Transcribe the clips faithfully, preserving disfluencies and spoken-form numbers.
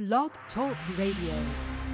Blog Talk Radio.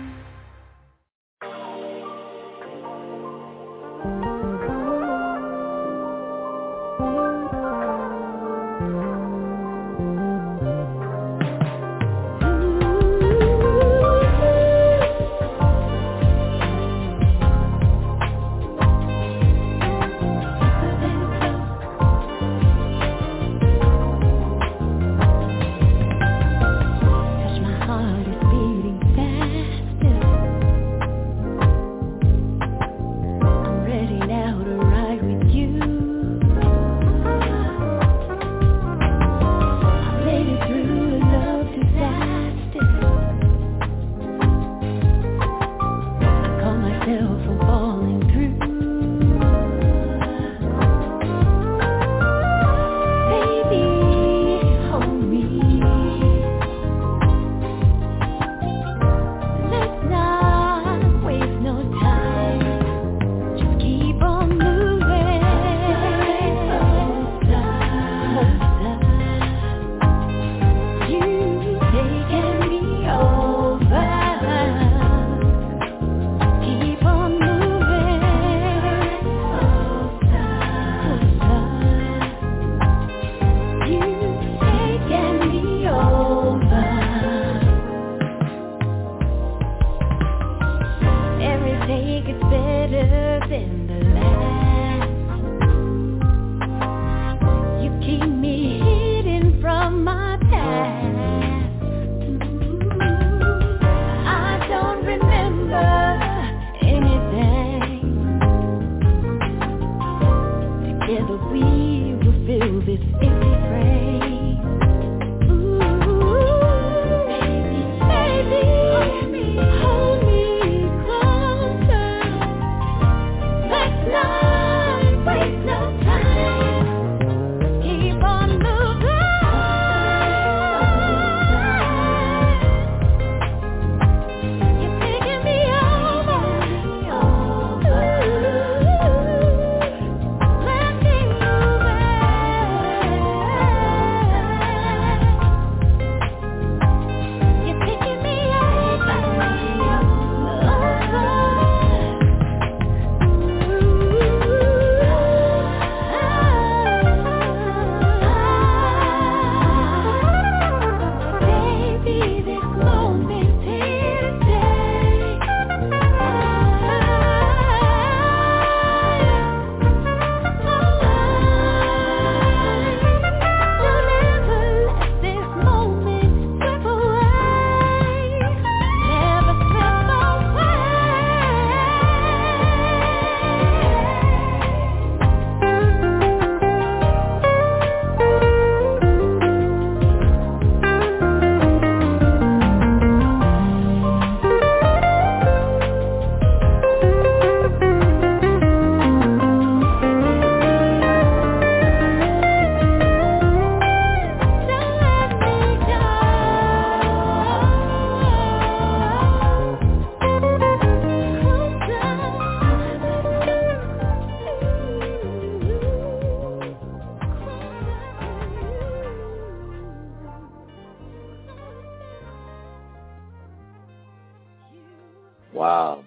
Wow.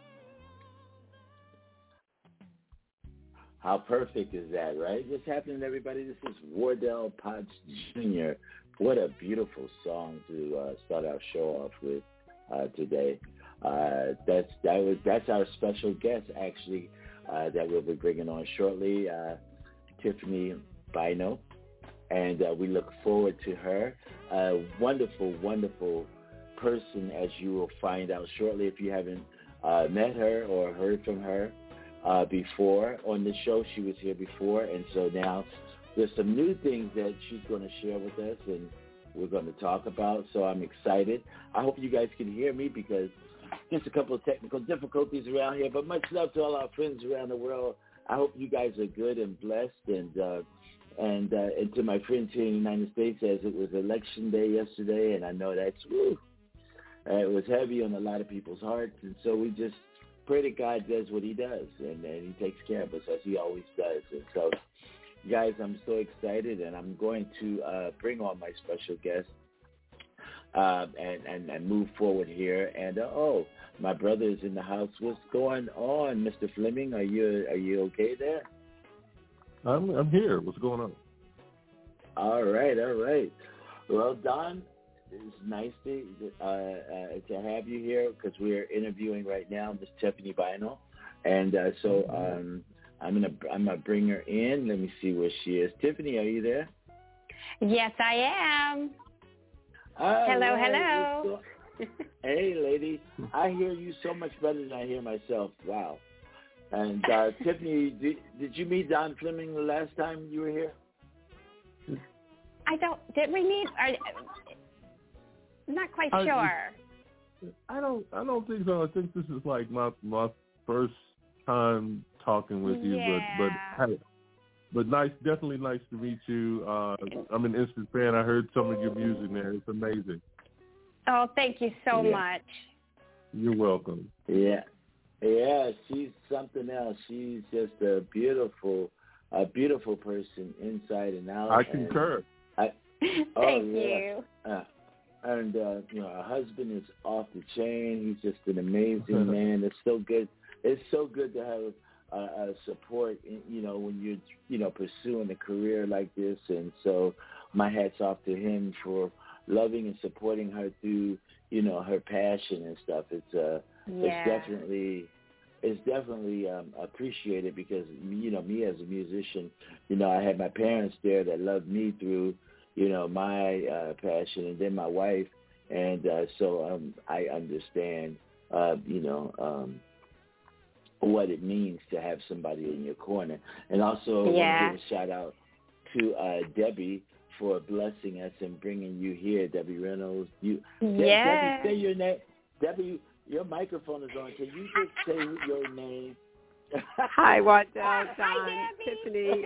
How perfect is that, right? What's happening, everybody? This is Wardell Potts Junior What a beautiful song to uh, start our show off with uh, today. Uh, that's that was that's our special guest, actually, uh, that we'll be bringing on shortly, uh, Tiffany Bynoe, and uh, we look forward to her. A wonderful, wonderful person, as you will find out shortly if you haven't uh, met her or heard from her uh, before on the show. She was here before, and so now there's some new things that she's going to share with us, and we're going to talk about. So I'm excited. I hope you guys can hear me because just a couple of technical difficulties around here, but much love to all our friends around the world. I hope you guys are good and blessed, and uh, and, uh, and to my friends here in the United States, as it was election day yesterday, and I know that's, woo, uh, it was heavy on a lot of people's hearts, and so we just pray that God does what he does, and, and he takes care of us as he always does. And so, guys, I'm so excited, and I'm going to uh, bring on my special guest, uh, and, and and move forward here. And uh, oh, my brother is in the house. What's going on, Mister Fleming? Are you are you okay there? I'm I'm here. What's going on? All right, all right. Well, Don, it's nice to uh, uh, to have you here because we're interviewing right now Miss Tiffany Bynum, and uh, so um, I'm gonna I'm gonna bring her in. Let me see where she is. Tiffany, are you there? Yes, I am. All hello, right. hello. So, hey, lady. I hear you so much better than I hear myself. Wow. And uh, Tiffany, did, did you meet Don Fleming the last time you were here? I don't. Did we meet? Are, not quite I, sure. I don't. I don't think so. I think this is like my my first time talking with you. Yeah. But but hey, but nice. Definitely nice to meet you. Uh, I'm an instant fan. I heard some of your music, man. It's amazing. Oh, thank you so yeah. much. You're welcome. Yeah. Yeah, she's something else. She's just a beautiful, a beautiful person inside and out. I concur. I, oh, Thank yeah. you. Uh, and, uh, you know, her husband is off the chain. He's just an amazing man. It's so good. It's so good to have uh, uh, support, in, you know, when you're, you know, pursuing a career like this. And so my hat's off to him for loving and supporting her through, you know, her passion and stuff. It's, uh, Yeah. it's definitely, it's definitely um, appreciated because, you know, me as a musician, you know, I had my parents there that loved me through, you know, my uh, passion, and then my wife. And uh, so um, I understand, uh, you know, um, what it means to have somebody in your corner. And also Yeah. I want to give a shout out to uh, Debbie for blessing us and bringing you here, Debbie Reynolds. You, Yeah. Debbie, say your name. Debbie, your microphone is on. Can you just say your name? Hi, Wardell, Hi, Don, Debbie. Tiffany.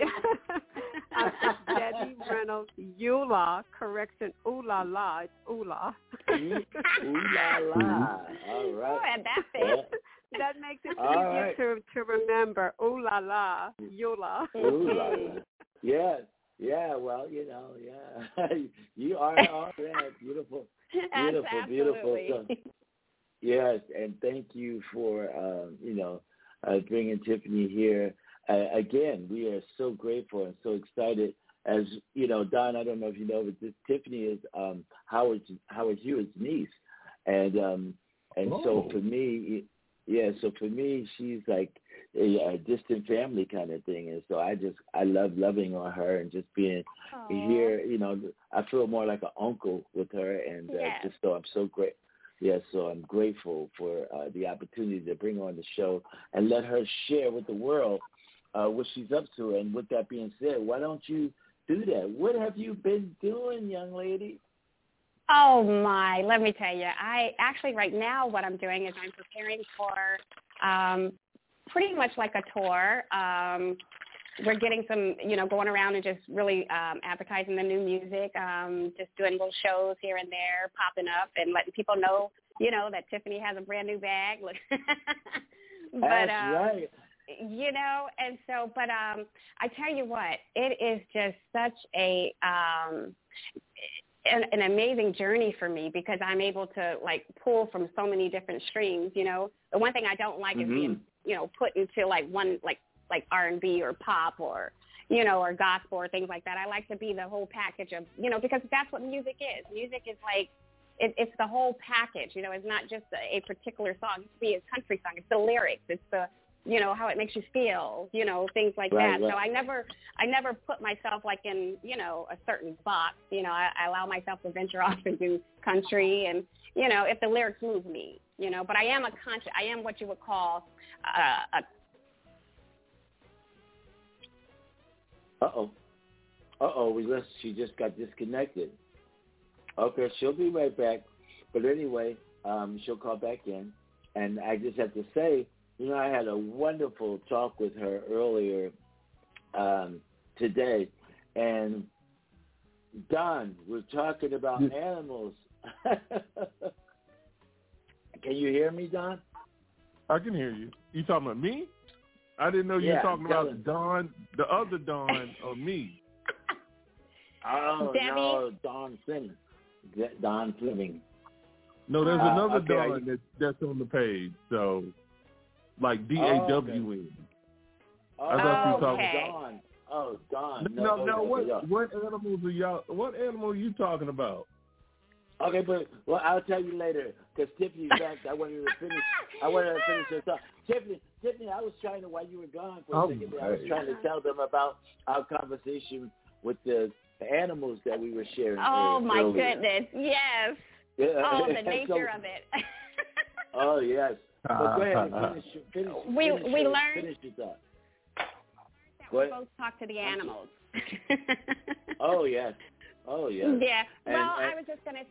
I'm Debbie Reynolds, Eula. Correction, ooh la la. It's ooh la. Ooh la la. All right. Oh, and that's it. That makes it All easier right. to to remember. Ooh la la, Eula. Ooh la la. Yeah. Yeah, well, you know, yeah. You are all that. Beautiful. Beautiful, beautiful Absolutely. stuff. Yes, and thank you for, um, you know, uh, bringing Tiffany here. Uh, again, we are so grateful and so excited. As, you know, Don, I don't know if you know, but this Tiffany is um, Howard Howard Hewitt's niece. And um, and Oh. so for me, yeah, so for me, she's like a, a distant family kind of thing. And so I just, I love loving on her and just being Aww. here, you know, I feel more like an uncle with her. And uh, Yes. just so I'm so great. Yes, so I'm grateful for uh, the opportunity to bring her on the show and let her share with the world uh, what she's up to. And with that being said, why don't you do that? What have you been doing, young lady? Oh my, let me tell you. I actually right now what I'm doing is I'm preparing for um, pretty much like a tour. Um, we're getting some, you know, going around and just really um, advertising the new music, um, just doing little shows here and there, popping up and letting people know, you know, that Tiffany has a brand new bag. Look, but, That's um, right. You know, and so, but um, I tell you what, it is just such a um, an, an amazing journey for me because I'm able to like pull from so many different streams. You know, the one thing I don't like Mm-hmm. is being, you know, put into like one like like R and B or pop or, you know, or gospel or things like that. I like to be the whole package of, you know, because that's what music is. Music is like, it, it's the whole package. You know, it's not just a, a particular song. It could be a country song. It's the lyrics. It's the, you know, how it makes you feel, you know, things like Right, that. right. So I never, I never put myself like in, you know, a certain box. You know, I, I allow myself to venture off and do country and, you know, if the lyrics move me, you know, but I am a conscious, I am what you would call uh, a Uh-oh. Uh-oh, we just, she just got disconnected. Okay, she'll be right back. But anyway, um, she'll call back in. And I just have to say, you know, I had a wonderful talk with her earlier um, today. And, Don, we're talking about Yes. animals. Can you hear me, Don? I can hear you. You talking about me? I didn't know you Yeah, were talking tell about him. Don, the other Don, or me. Oh, Debbie? no, Don Simmons. Don Fleming. No, there's Uh, another okay, Don you... that, that's on the page. So, like D A W N. Oh, I thought you were talking okay. Don. Oh, Don. No, No, no, no, what no. what animals are y'all? What animal are you talking about? Okay, but well, I'll tell you later because Tiffany's back. I wanted to finish. I wanted to finish her thought. Tiffany, Tiffany, I was trying to while you were gone for a Oh, second. I was trying to tell them about our conversation with the animals that we were sharing. Oh my earlier. goodness, yes. Yeah. Oh, the nature so, of it. Oh yes. But go ahead and finish. Finish. We finish we your, learned Finish your thought. that Go we ahead. both talk to the animals. Oh yes. Oh yes. Yeah. And, Well, and, I was just gonna.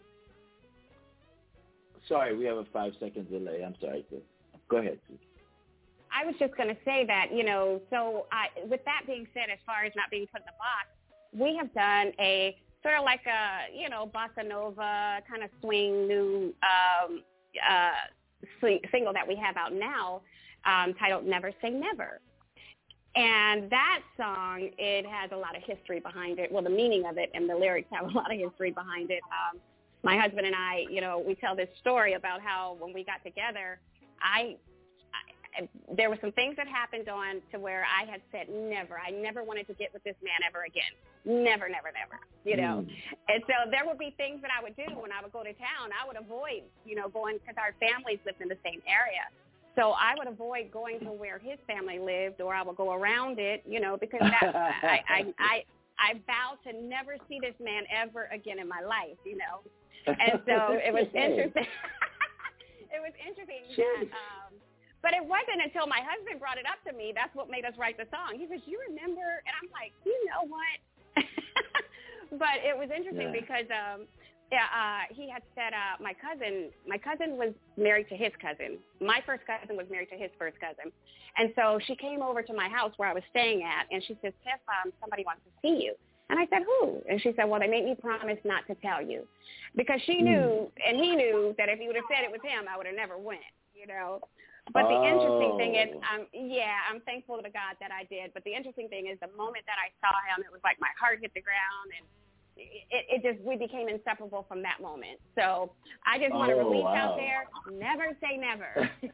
Sorry, we have a five second delay. I'm sorry. Go ahead. I was just going to say that, you know, so I, with that being said, as far as not being put in the box, we have done a sort of like a, you know, bossa nova kind of swing new um, uh, single that we have out now um, titled Never Say Never. And that song, it has a lot of history behind it. Well, the meaning of it and the lyrics have a lot of history behind it. Um, my husband and I, you know, we tell this story about how when we got together, I, I there were some things that happened on to where I had said never. I never wanted to get with this man ever again. Never, never, never, you know. Mm. And so there would be things that I would do when I would go to town. I would avoid, you know, going because our families lived in the same area. So I would avoid going to where his family lived, or I would go around it, you know, because that, I, I, I, I vowed to never see this man ever again in my life, you know. And so it was interesting. It was interesting that, um, but it wasn't until my husband brought it up to me. That's what made us write the song. He says, "You remember?" And I'm like, "You know what?" But it was interesting yeah. because um, yeah, uh, he had said uh, my cousin. My cousin was married to his cousin. My first cousin was married to his first cousin, and so she came over to my house where I was staying at, and she says, "Tiff, um, somebody wants to see you." And I said, "Who?" And she said, "Well, they made me promise not to tell you," because she knew, and he knew that if he would have said it was him, I would have never went, you know. But the oh. interesting thing is, um, yeah, I'm thankful to God that I did. But the interesting thing is, the moment that I saw him, it was like my heart hit the ground, and it, it just we became inseparable from that moment. So I just want to oh, release wow. out there: never say never.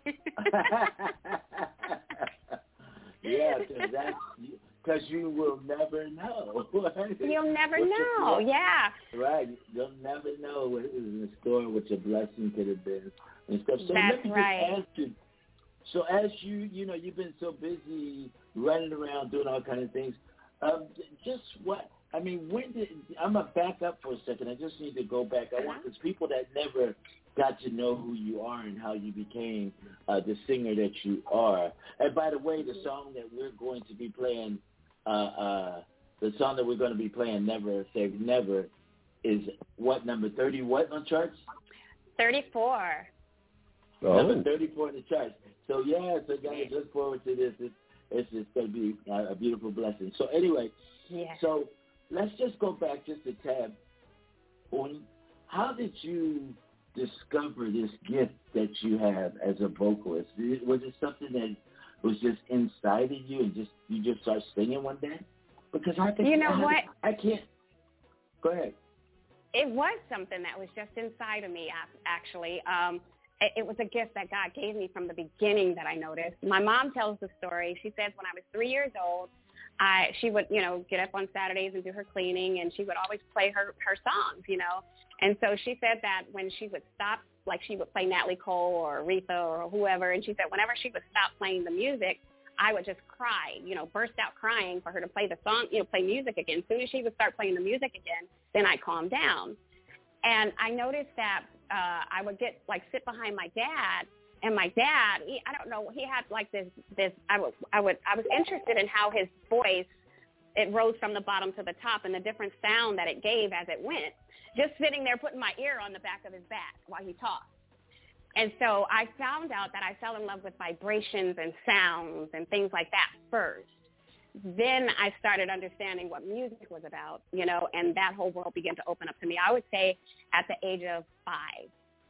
Yeah, because that's. Because you will never know. You'll never know, yeah. Right. You'll never know what is in store, what your blessing could have been and stuff. So That's let me right. just ask you, so as you, you know, you've been so busy running around doing all kinds of things, um, just what, I mean, when did, I'm going to back up for a second. I just need to go back. I want, because people that never got to know who you are and how you became uh, the singer that you are. And by the way, the song that we're going to be playing Uh, uh, the song that we're going to be playing, Never Say Never, is what, number thirty what on charts? thirty-four. Oh. Number thirty-four in the charts. So, yeah, so guys, look forward to this. It's, it's, it's going to be a, a beautiful blessing. So, anyway, yeah. so let's just go back just a tad. On how did you discover this gift that you have as a vocalist? Was it something that was just inside of you and just you just start singing one day? Because I think you know I, what I can't. Go ahead. It was something that was just inside of me. Actually, um, it, it was a gift that God gave me from the beginning that I noticed. My mom tells the story. She says when I was three years old, I she would you know get up on Saturdays and do her cleaning, and she would always play her her songs, you know. And so she said that when she would stop, like she would play Natalie Cole or Aretha or whoever, and she said whenever she would stop playing the music, I would just cry, you know, burst out crying for her to play the song, you know, play music again. As soon as she would start playing the music again, then I calmed down. And I noticed that uh, I would get, like, sit behind my dad, and my dad, he, I don't know, he had, like, this, this I, would, I, would, I was interested in how his voice, it rose from the bottom to the top and the different sound that it gave as it went. Just sitting there putting my ear on the back of his back while he talked. And so I found out that I fell in love with vibrations and sounds and things like that first. Then I started understanding what music was about, you know, and that whole world began to open up to me. I would say at the age of five.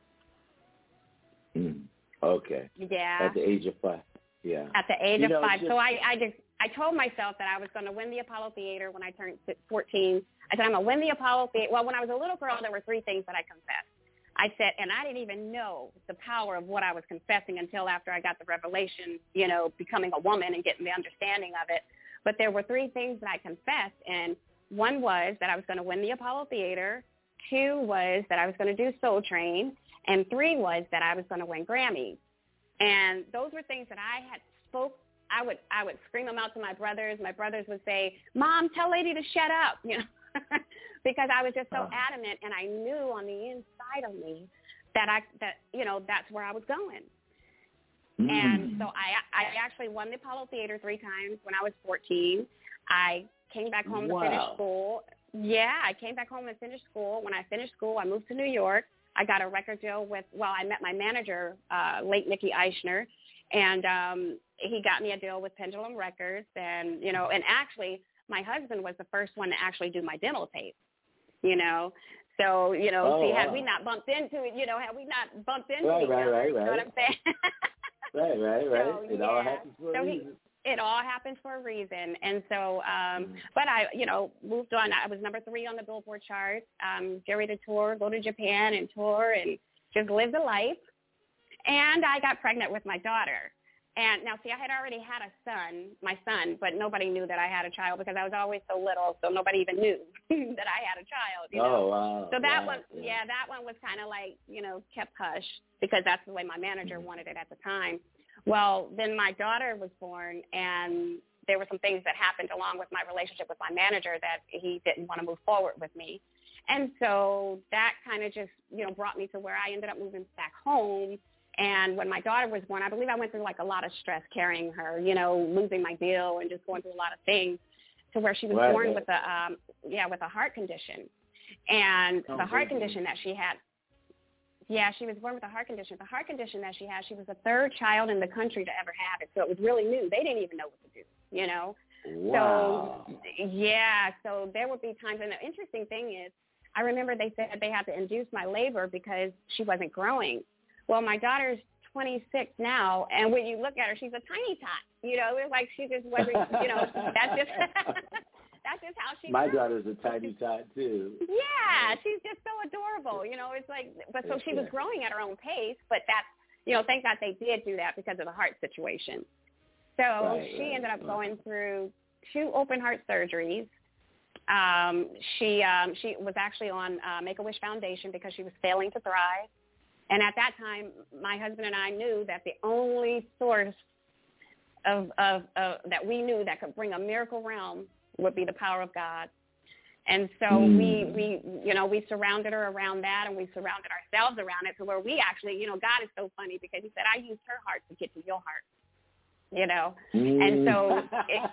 Mm, okay. Yeah. At the age of five. Yeah. At the age you of know, five. just... So I, I just I told myself that I was going to win the Apollo Theater when I turned fourteen. I said, I'm going to win the Apollo Theater. Well, when I was a little girl, there were three things that I confessed. I said, and I didn't even know the power of what I was confessing until after I got the revelation, you know, becoming a woman and getting the understanding of it. But there were three things that I confessed, and one was that I was going to win the Apollo Theater. Two was that I was going to do Soul Train. And three was that I was going to win Grammys. And those were things that I had spoke. I would I would scream them out to my brothers. My brothers would say, Mom, tell Lady to shut up, you know. Because I was just so uh-huh. adamant, and I knew on the inside of me that I that you know that's where I was going. Mm. And so I I actually won the Apollo Theater three times when I was fourteen. I came back home wow. to finish school. Yeah, I came back home and finished school. When I finished school, I moved to New York. I got a record deal with. Well, I met my manager, uh, late Nicky Eichner, and um, he got me a deal with Pendulum Records. And you know, and actually, my husband was the first one to actually do my demo tape. You know, so, you know, oh, see, had wow. we not bumped into it, you know, had we not bumped into right, each right, other, right, you know right. what I'm saying? right, right, right. So, it yeah. all happens for so a he, reason. It all happens for a reason. And so, um, mm. but I, you know, moved on. I was number three on the Billboard chart, um, get ready to tour, go to Japan and tour and just live the life. And I got pregnant with my daughter. And now, see, I had already had a son, my son, but nobody knew that I had a child because I was always so little, so nobody even knew that I had a child. You know? Oh, wow. So that wow. one, yeah. yeah, that one was kind of like, you know, kept hush because that's the way my manager mm-hmm. wanted it at the time. Well, then my daughter was born, and there were some things that happened along with my relationship with my manager that he didn't want to move forward with me. And so that kind of just, you know, brought me to where I ended up moving back home. And when my daughter was born, I believe I went through like a lot of stress carrying her, you know, losing my deal and just going through a lot of things to where she was right, born right. with a, um, yeah, with a heart condition. And oh, the heart baby. condition that she had, yeah, she was born with a heart condition. The heart condition that she had, she was the third child in the country to ever have it. So it was really new. They didn't even know what to do, you know. Wow. So, yeah, so there would be times, and the interesting thing is, I remember they said they had to induce my labor because she wasn't growing. Well, my daughter's twenty-six now, and when you look at her, she's a tiny tot. You know, it was like she just wasn't, you know, that's just that's just how she My grew. daughter's a tiny tot, too. Yeah, she's just so adorable. You know, it's like, but so she was growing at her own pace, but that's, you know, thank God they did do that because of the heart situation. So right, she right, ended up right. going through two open heart surgeries. Um, she um, she was actually on uh, Make-A-Wish Foundation because she was failing to thrive. And at that time, my husband and I knew that the only source of, of, of that we knew that could bring a miracle realm would be the power of God. And so mm. we, we, you know, we surrounded her around that, and we surrounded ourselves around it to where we actually, you know, God is so funny because he said, I used her heart to get to your heart, you know. Mm. And so it,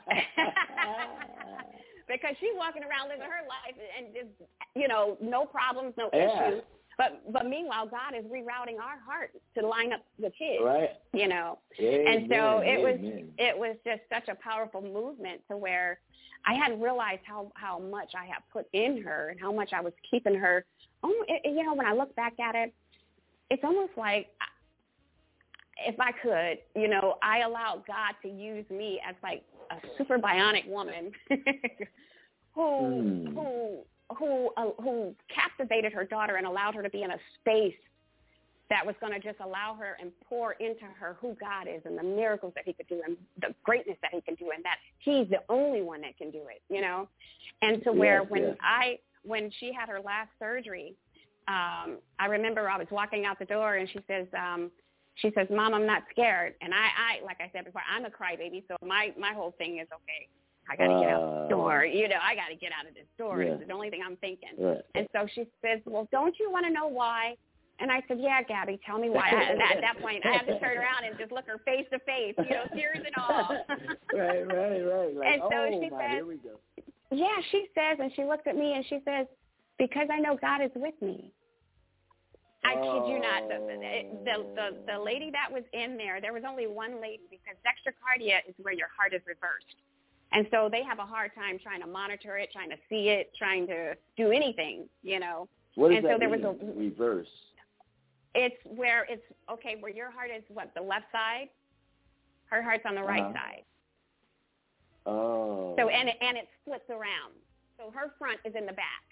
because she's walking around living her life and just, you know, no problems, no yeah. issues. But but meanwhile, God is rerouting our heart to line up with his, right. you know. Amen. And so it Amen. was it was just such a powerful movement to where I hadn't realized how, how much I had put in her and how much I was keeping her. Oh, it, you know, when I look back at it, it's almost like if I could, you know, I allowed God to use me as like a super bionic woman who mm. who. who uh, who captivated her daughter and allowed her to be in a space that was going to just allow her and pour into her who God is and the miracles that he could do and the greatness that he can do, and that he's the only one that can do it, you know. And to where yes, when yes. I when she had her last surgery, um, I remember I was walking out the door and she says, um, she says, Mom, I'm not scared. And I, I like I said before, I'm a crybaby, so my, my whole thing is, okay, I got to uh, get out of the door. You know, I got to get out of this door. Yeah. It's the only thing I'm thinking. Right. And so she says, well, don't you want to know why? And I said, yeah, Gabby, tell me why. I, and at that point, I had to turn around and just look her face to face, you know, tears and all. right, right, right. Like, and so oh, she my, says, here we go. Yeah, she says, and she looked at me and she says, because I know God is with me. I oh. kid you not. The, the, the, the lady that was in there, there was only one lady because dextrocardia is where your heart is reversed. And so they have a hard time trying to monitor it, trying to see it, trying to do anything, you know. What does and that so there mean, was a reverse? It's where it's, okay, where your heart is, what, the left side? Her heart's on the right uh-huh. side. Oh. So, and it, and it splits around. So her front is in the back.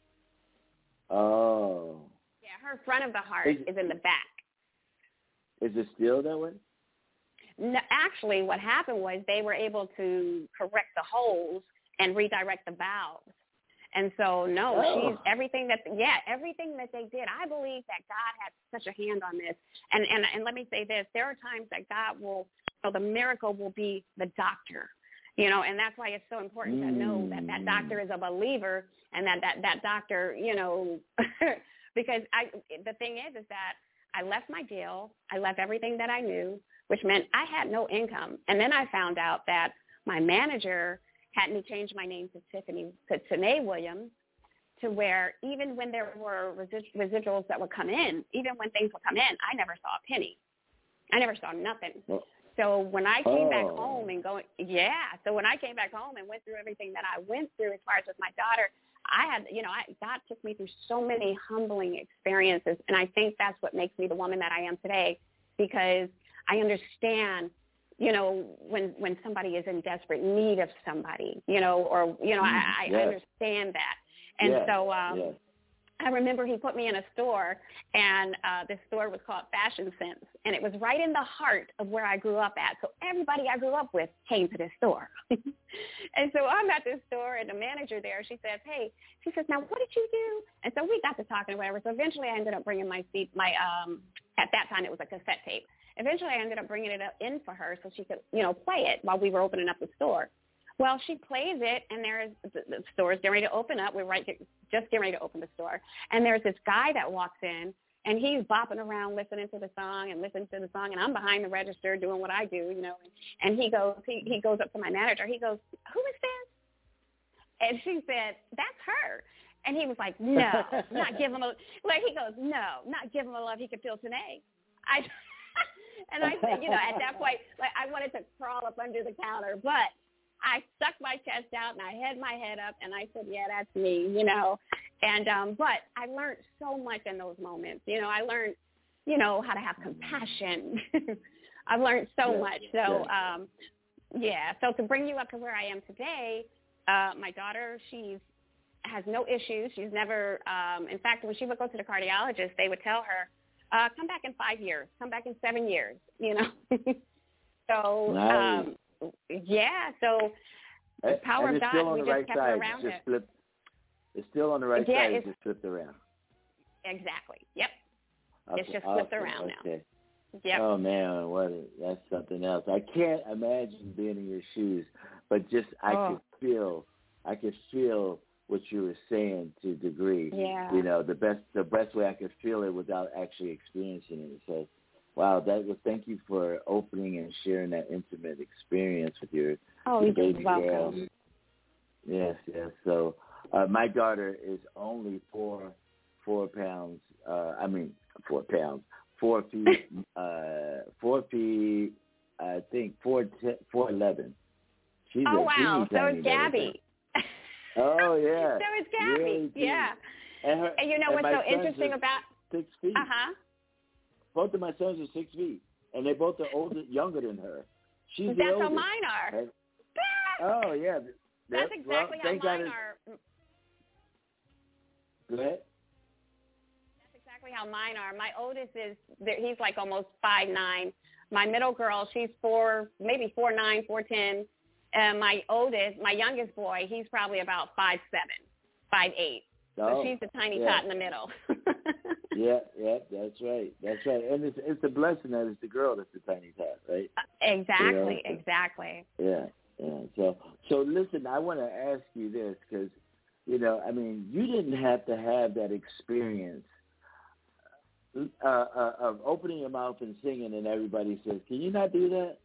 Oh. Yeah, her front of the heart is, is in the back. Is it still that way? No, actually, what happened was they were able to correct the holes and redirect the valves. And so, no, oh. she's everything that, yeah, everything that they did. I believe that God had such a hand on this. And and and let me say this: there are times that God will, so the miracle will be the doctor, you know, and that's why it's so important mm. to know that that doctor is a believer and that that that doctor, you know, because I the thing is is that I left my deal, I left everything that I knew, which meant I had no income, and then I found out that my manager had me change my name to Tiffany, to Tanae Williams, to where even when there were resi- residuals that would come in, even when things would come in, I never saw a penny. I never saw nothing. Oh. So when I came oh. back home and going, yeah, so when I came back home and went through everything that I went through as far as with my daughter, I had, you know, I, God took me through so many humbling experiences, and I think that's what makes me the woman that I am today, because I understand, you know, when when somebody is in desperate need of somebody, you know, or, you know, mm, I, yes. I understand that. And yes. so um, yes. I remember he put me in a store, and uh, this store was called Fashion Sense, and it was right in the heart of where I grew up at. So everybody I grew up with came to this store. And so I'm at this store, and the manager there, she says, hey, she says, now what did you do? And so we got to talking or whatever. So eventually I ended up bringing my seat, my, um, at that time it was a cassette tape. Eventually I ended up bringing it in for her so she could, you know, play it while we were opening up the store. Well, she plays it, and there is the, the store is getting ready to open up. We're right, just getting ready to open the store, and there's this guy that walks in, and he's bopping around listening to the song and listening to the song, and I'm behind the register doing what I do, you know. And he goes, he, he goes up to my manager. He goes, who is this? And she said, that's her. And he was like, no, not give him a like. He goes, no, not give him a love he could feel today. I. And I said, you know, at that point, like I wanted to crawl up under the counter, but I stuck my chest out and I had my head up and I said, yeah, that's me, you know. And um, but I learned so much in those moments. You know, I learned, you know, how to have compassion. I've learned so yes, much. So, yes. um, yeah. So to bring you up to where I am today, uh, my daughter, she's has no issues. She's never, um, in fact, when she would go to the cardiologist, they would tell her, Uh, come back in five years. Come back in seven years. You know. so nice. um, yeah. So the power and of it's God, still on we the just right kept side. it around just it. Flip, it's still on the right yeah, side. It's just flipped around. Exactly. Yep. Okay. It's just awesome. flipped around okay. now. Yep. Oh man, what a, that's something else. I can't imagine being in your shoes, but just I oh. could feel, I could feel what you were saying to a degree. Yeah. You know, the best the best way I could feel it without actually experiencing it. So, wow, that was thank you for opening and sharing that intimate experience with your, oh, your you're baby welcome. girl. Yes, yes. So, uh, my daughter is only four four pounds. Uh, I mean, four pounds, four feet, uh, four feet. I think four ten, four eleven. She's oh a wow! So tiny is Gabby. Oh yeah. So is Gabby. Really yeah. And, her, and you know and what's so my sons interesting are about six feet. Uh huh. Both of my sons are six feet, and they both are older, younger than her. She's That's the oldest. how mine are. And, oh yeah. That's exactly well, how mine are. Go ahead. That's exactly how mine are. My oldest is he's like almost five nine. My middle girl, she's four, maybe four nine, four ten. And my oldest, my youngest boy, he's probably about five seven, five eight. So oh, she's the tiny yeah. tot in the middle. yeah, yeah, that's right, that's right. And it's it's a blessing that it's the girl that's the tiny tot, right? Exactly, you know? exactly. Yeah, yeah. So, so listen, I want to ask you this because, you know, I mean, you didn't have to have that experience uh, uh, of opening your mouth and singing, and everybody says, "Can you not do that?"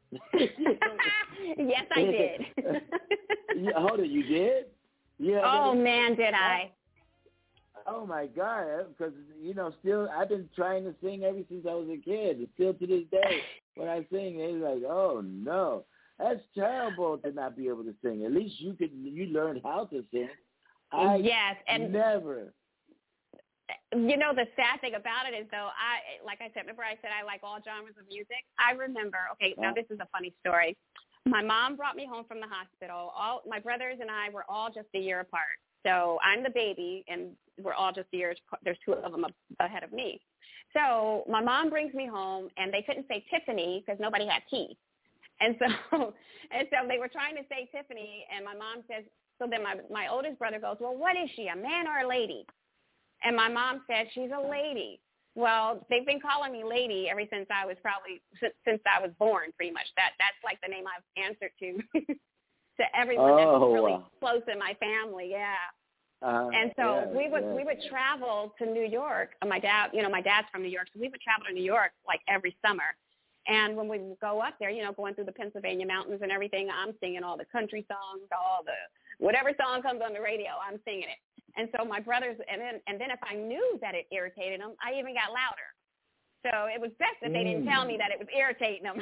Yes, I did. yeah, hold it, you did? Yeah. Oh man, did I? Oh my God! Because you know, still, I've been trying to sing ever since I was a kid. And still to this day, when I sing, they're like, "Oh no, that's terrible to not be able to sing." At least you could, you learned how to sing. I yes, and never. You know, the sad thing about it is, though, I like I said, remember I said I like all genres of music? I remember, okay, now this is a funny story. my mom brought me home from the hospital. All my brothers and I were all just a year apart. So I'm the baby, and we're all just a year. There's two of them ahead of me. So my mom brings me home, and they couldn't say Tiffany because nobody had teeth. And so and so they were trying to say Tiffany, and my mom says, so then my, my oldest brother goes, well, what is she, a man or a lady? And my mom said, she's a lady. Well, they've been calling me lady ever since I was probably, since, since I was born, pretty much. That That's like the name I've answered to to everyone oh, that's really wow. close in my family, yeah. Uh, and so yes, we would yes. we would travel to New York. My dad, you know, my dad's from New York, so we would travel to New York like every summer. And when we would go up there, you know, going through the Pennsylvania mountains and everything, I'm singing all the country songs, all the whatever song comes on the radio, I'm singing it. And so my brothers, and then and then if I knew that it irritated them, I even got louder. So it was best that they mm. didn't tell me that it was irritating them.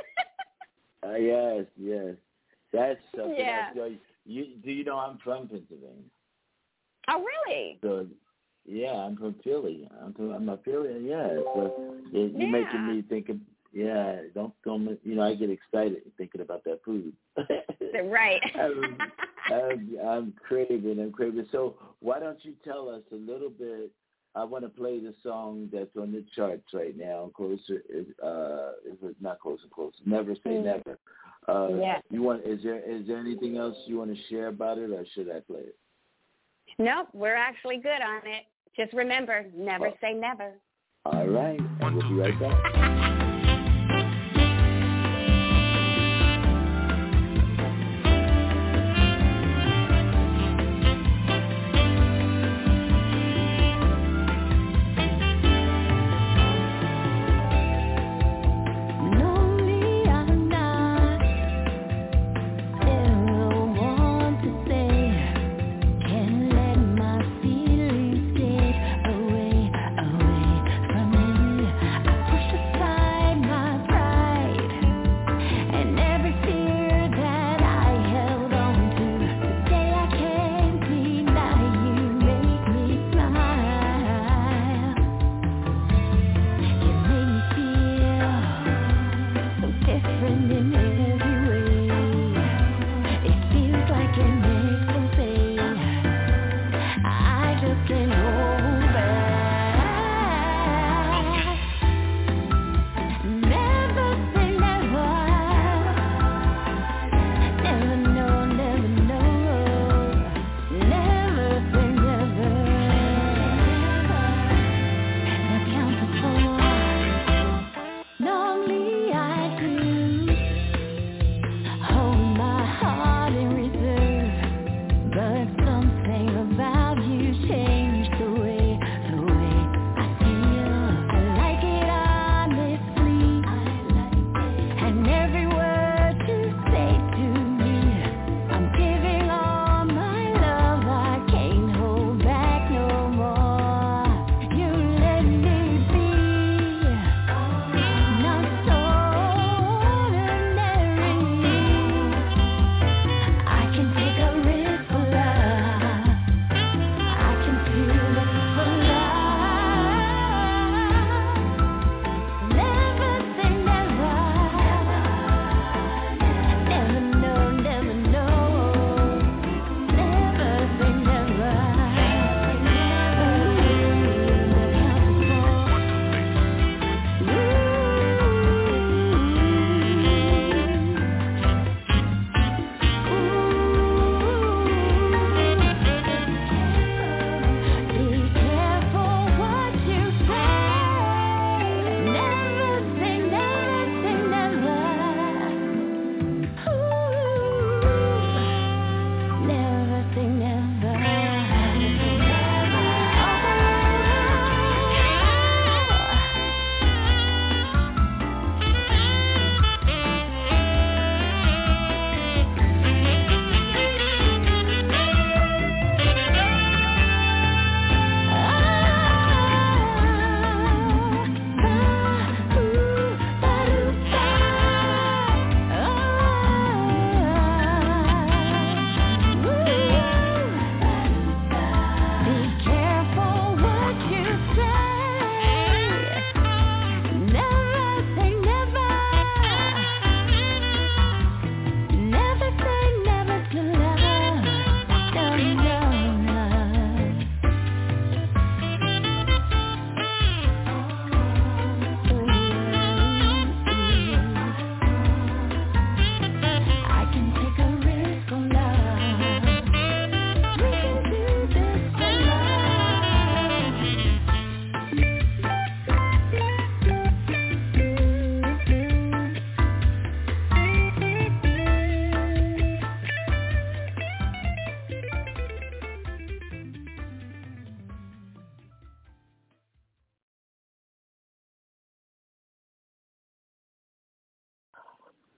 uh, yes, yes, that's something. Yeah. Else. You, do you know I'm from Pennsylvania? Oh, really? So, yeah, I'm from Philly. I'm from, I'm a Philly. Yeah, so it, you're yeah. making me think of. Yeah, don't don't you know? I get excited thinking about that food. Right. I'm, I'm, I'm craving. I'm craving. So why don't you tell us a little bit? I want to play the song that's on the charts right now. Closer is uh, is it not closer? Closer. Never say mm. never. Uh, yeah. You want? Is there is there anything else you want to share about it, or should I play it? Nope, we're actually good on it. Just remember, never oh. say never. All right, and we'll be right back. Away, away from me, I push aside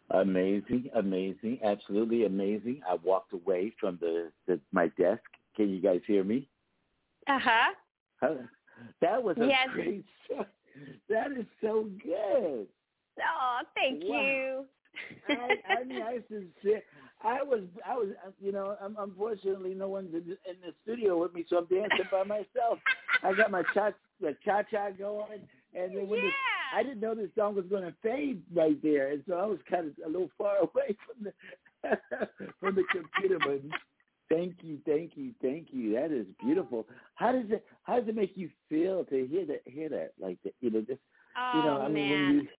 Amazing, amazing, absolutely amazing. I walked away from the, the my desk. Can you guys hear me? Uh-huh. Huh? That was a Yes. great song. That is so good. Oh, thank Wow. you. I, I mean, I sincere. I was, I was, you know, um, unfortunately, no one's in the, in the studio with me, so I'm dancing by myself. I got my cha, the cha cha going, and then when yeah. the, I didn't know this song was going to fade right there, and so I was kind of a little far away from the from the computer. But thank you, thank you, thank you. That is beautiful. How does it, how does it make you feel to hear that, hear that, like that, you know, just, oh, you know, I mean, man. when you.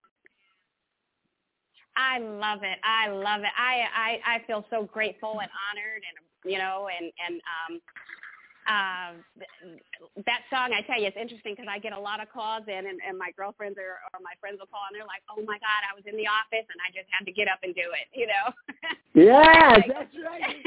I love it. I love it. I, I, I feel so grateful and honored, and you know, and and um, uh, that song. I tell you, it's interesting because I get a lot of calls in, and, and my girlfriends or, or my friends will call, and they're like, "Oh my God, I was in the office and I just had to get up and do it," you know. Yeah, like, that's right.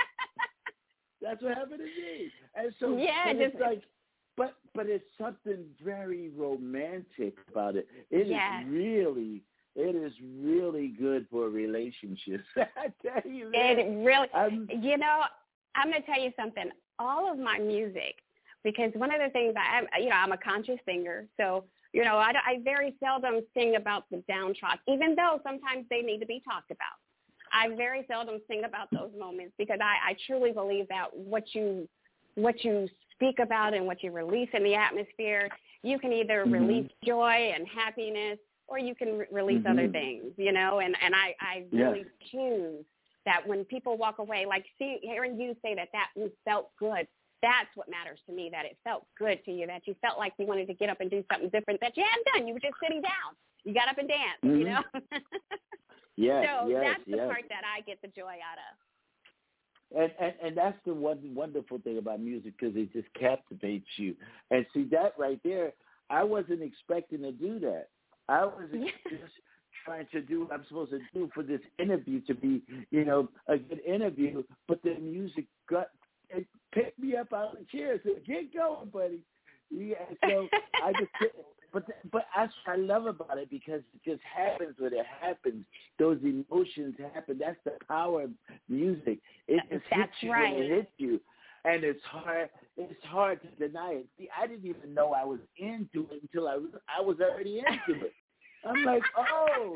That's what happened to me. And so yeah, and just it's like, but but it's something very romantic about it. It yes. is really. It is really good for relationships. I tell you, man. It really, I'm, you know, I'm going to tell you something. All of my music, because one of the things I am, you know, I'm a conscious singer, so, you know, I, I very seldom sing about the downtrodden, even though sometimes they need to be talked about. I very seldom sing about those moments because I, I truly believe that what you, what you speak about and what you release in the atmosphere, you can either mm-hmm. release joy and happiness, or you can re- release mm-hmm. other things, you know, and, and I, I really yeah. choose that when people walk away, like see, hearing you say that that felt good, that's what matters to me, that it felt good to you, that you felt like you wanted to get up and do something different that you hadn't done. You were just sitting down. You got up and danced, mm-hmm. you know. yes, so yes, that's the yes. part that I get the joy out of. And, and and that's the one wonderful thing about music, because it just captivates you. And see, that right there, I wasn't expecting to do that. I was just trying to do what I'm supposed to do for this interview to be, you know, a good interview. But the music got it picked me up out of the chair. Said, "Get going, buddy." Yeah. So I just, but but that's what I love about it, because it just happens when it happens. Those emotions happen. That's the power of music. It just that's hits you right. when it hits you. And it's hard. It's hard to deny it. See, I didn't even know I was into it until I I was already into it. I'm like, oh,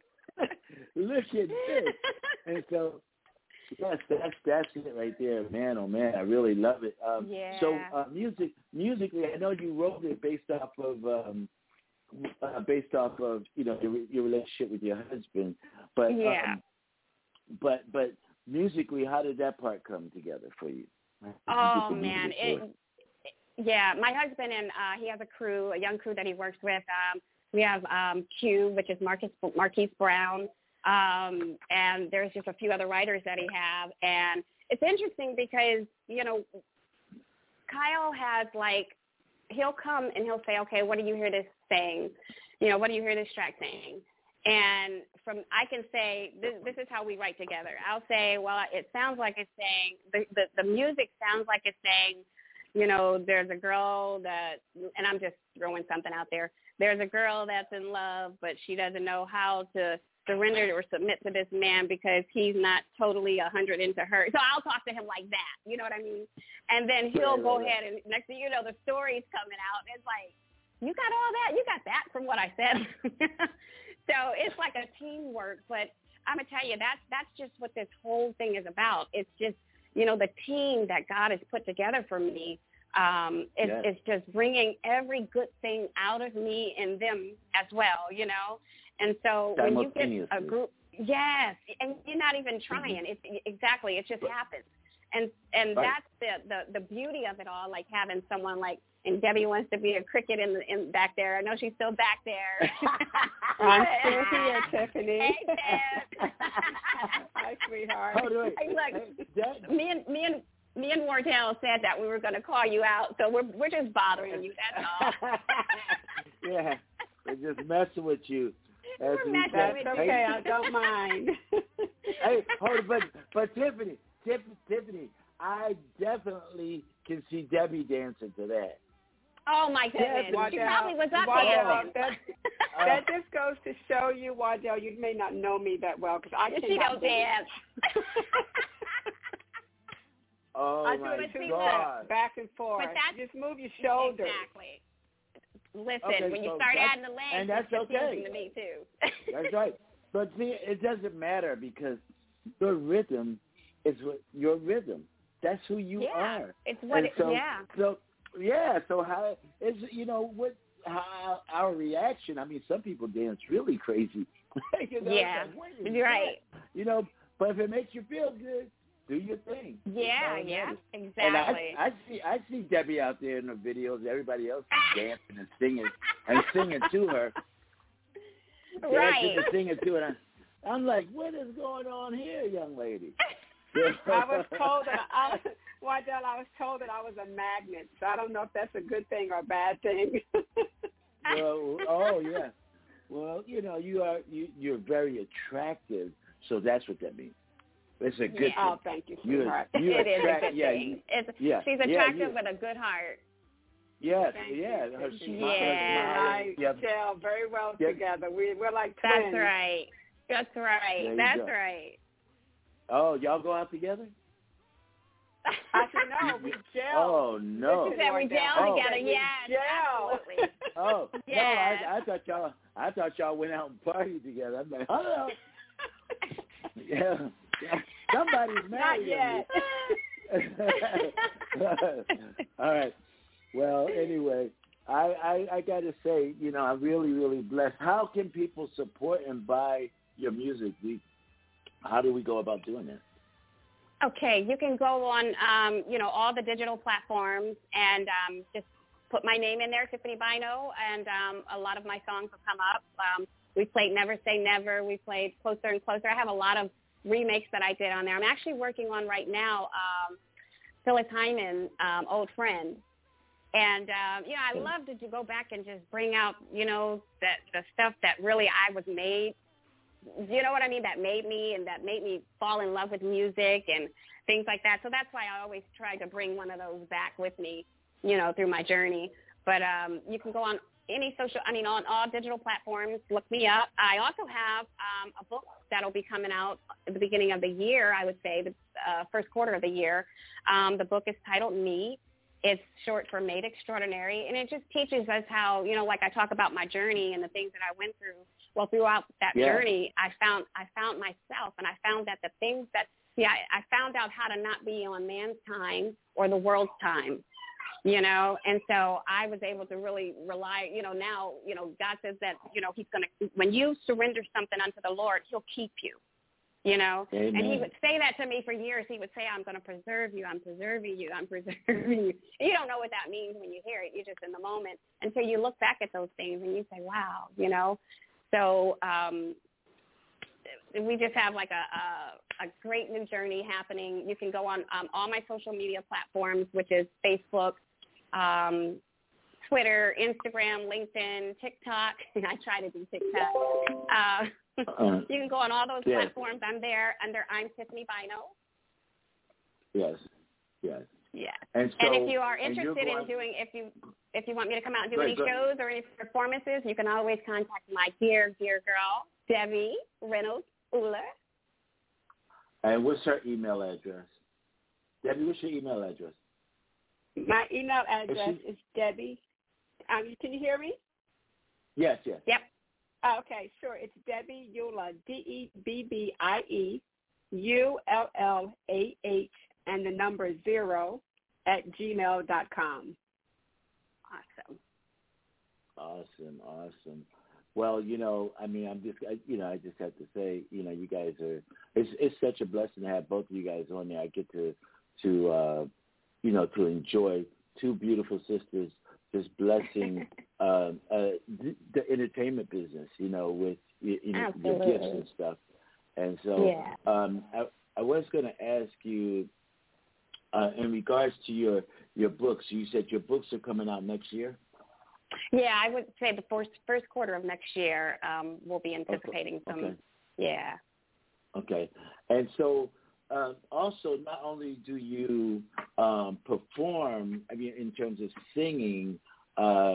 look at this. And so, yes, that's that's it right there, man. Oh man, I really love it. Um, yeah. So, uh, music, musically, I know you wrote it based off of um, uh, based off of you know your, your relationship with your husband, but yeah. Um, but but musically, how did that part come together for you? Oh man, it, yeah. My husband and uh, he has a crew, a young crew that he works with. Um, we have um, Q, which is Marcus Marquise Brown, um, and there's just a few other writers that he have. And it's interesting because you know, Kyle has like, he'll come and he'll say, okay, what do you hear this saying? You know, what do you hear this track saying? And from I can say this, this is how we write together. I'll say, well, it sounds like it's saying the, the the music sounds like it's saying, you know, there's a girl that, and I'm just throwing something out there. There's a girl that's in love, but she doesn't know how to surrender or submit to this man because he's not totally a hundred into her. So I'll talk to him like that. You know what I mean? And then he'll right, go right, ahead and next thing you know, the story's coming out. It's like, you got all that? You got that from what I said. So it's like a teamwork, but I'm going to tell you, that's, that's just what this whole thing is about. It's just, you know, the team that God has put together for me um, is, yes. is just bringing every good thing out of me and them as well, you know. And so when you get a group, yes, and you're not even trying. Mm-hmm. It's, exactly, it just happens. And and right. that's the, the, the beauty of it all, like having someone like, and Debbie wants to be a cricket in, the, in back there. I know she's still back there. I'm still here, Tiffany. Hey, Deb. Hi, sweetheart. Hold on. Hey, look, That, me and me and me and Wardell said that we were going to call you out, so we're we're just bothering you. That's all. Yeah, we're just messing with you. As We're we messing said. with That's you. okay. I don't mind. Hey, hold on, but but Tiffany, Tiffany, Tiffany, I definitely can see Debbie dancing to that. Oh my goodness! Watch She out. probably was up Watch there. out. That, Uh, that just goes to show you, Wardell. You may not know me that well because I She cannot don't dance. Oh I my do it God! back and forth. But that's, just move your shoulders. Exactly. Listen, Okay, when you so start that's- adding the legs, and that's it's confusing okay. to me too. That's right. But see, it doesn't matter because your rhythm is what your rhythm. That's who you yeah, are. it's what. And It, so, yeah. So yeah. So how is you know what? How our reaction? I mean, some people dance really crazy. you know, Yeah. like, what is You're right. that? You know, but if it makes you feel good, do your thing. Yeah. You know, Yeah. and Exactly. I, I see, I see Debbie out there in the videos. Everybody else is dancing and singing and singing to her. Right. Dancing and singing to her. I'm like, what is going on here, young lady? I was told that I, Wardell, I was told that I was a magnet. So I don't know if that's a good thing or a bad thing. Well, oh yeah. Well, you know, you are you you're very attractive, so that's what that means. It's a good Yeah. Oh, thank you, thing. sweetheart. You, you It is attract, a good yeah, thing. you, It's, yeah, she's yeah, attractive you- with a good heart. Yes, Thank yeah. you. Her Thank smile, you. her Yeah. smile, I yeah. gel very well Yep. together. We, we're like That's twins. right. That's right. There you That's go. right. Oh, y'all go out together? I said, no, we gel. Oh no. She said we gel Oh. together. We Yes, gel. absolutely. Oh Yes. no, I, I thought y'all I thought y'all went out and partied together. I'm like, hello. Yeah. Somebody's Not married. yet. All right. Well, anyway, I, I, I got to say, you know, I'm really, really blessed. How can people support and buy your music? We, how do we go about doing that? Okay, you can go on, um, you know, all the digital platforms and um, just put my name in there, Tiffany Bino, and um, a lot of my songs will come up. Um, we played Never Say Never. We played Closer and Closer. I have a lot of remakes that I did on there. I'm actually working on right now um, Phyllis Hyman, um, Old Friend. And, um, you know, I love to go back and just bring out, you know, that the stuff that really I was made. You know what I mean? That made me and that made me fall in love with music and things like that. So that's why I always try to bring one of those back with me, you know, through my journey. But um, you can go on any social, I mean, on all digital platforms. Look me up. I also have um, a book that'll be coming out at the beginning of the year, I would say, the uh, first quarter of the year. Um, the book is titled Me. It's short for Made Extraordinary, and it just teaches us how, you know, like I talk about my journey and the things that I went through. Well, throughout that Yeah. journey, I found I found myself, and I found that the things that, see, I, I found out how to not be on man's time or the world's time, you know, and so I was able to really rely, you know, now, you know, God says that, you know, he's going to, when you surrender something unto the Lord, he'll keep you. You know, Amen. and he would say that to me for years. He would say, I'm going to preserve you. I'm preserving you. I'm preserving you. You don't know what that means when you hear it. You're just in the moment until you look back at those things and you say, wow, you know. So um, we just have like a, a, a great new journey happening. You can go on um, all my social media platforms, which is Facebook, um, Twitter, Instagram, LinkedIn, TikTok. I try to do TikTok. Uh, Uh, you can go on all those yes. platforms. I'm there under I'm Tiffany Bino. Yes, yes. Yes. And, so, and if you are and you're interested in going- doing, if you if you want me to come out and do Go any ahead, go ahead. shows or any performances, you can always contact my dear, dear girl, Debbie Reynolds Uller. And what's her email address? Debbie, what's your email address? My email address she- is Debbie. Um, can you hear me? Yes, yes. Yep. Oh, okay, sure. It's Debbie Uller, D E B B I E U L L A H, and the number zero at gmail dot com. Awesome. Awesome, awesome. Well, you know, I mean, I'm just, I, you know, I just have to say, you know, you guys are, it's it's such a blessing to have both of you guys on there. I get to, to, uh, you know, to enjoy two beautiful sisters just blessing uh, uh, the, the entertainment business, you know, with you, you know, your Absolutely. gifts and stuff. And so Yeah. um, I, I was going to ask you, uh, in regards to your, your books, you said your books are coming out next year? Yeah, I would say the first first quarter of next year um, we'll be anticipating some. Okay. Yeah. Okay. And so uh, also not only do you um, perform, I mean, in terms of singing, um,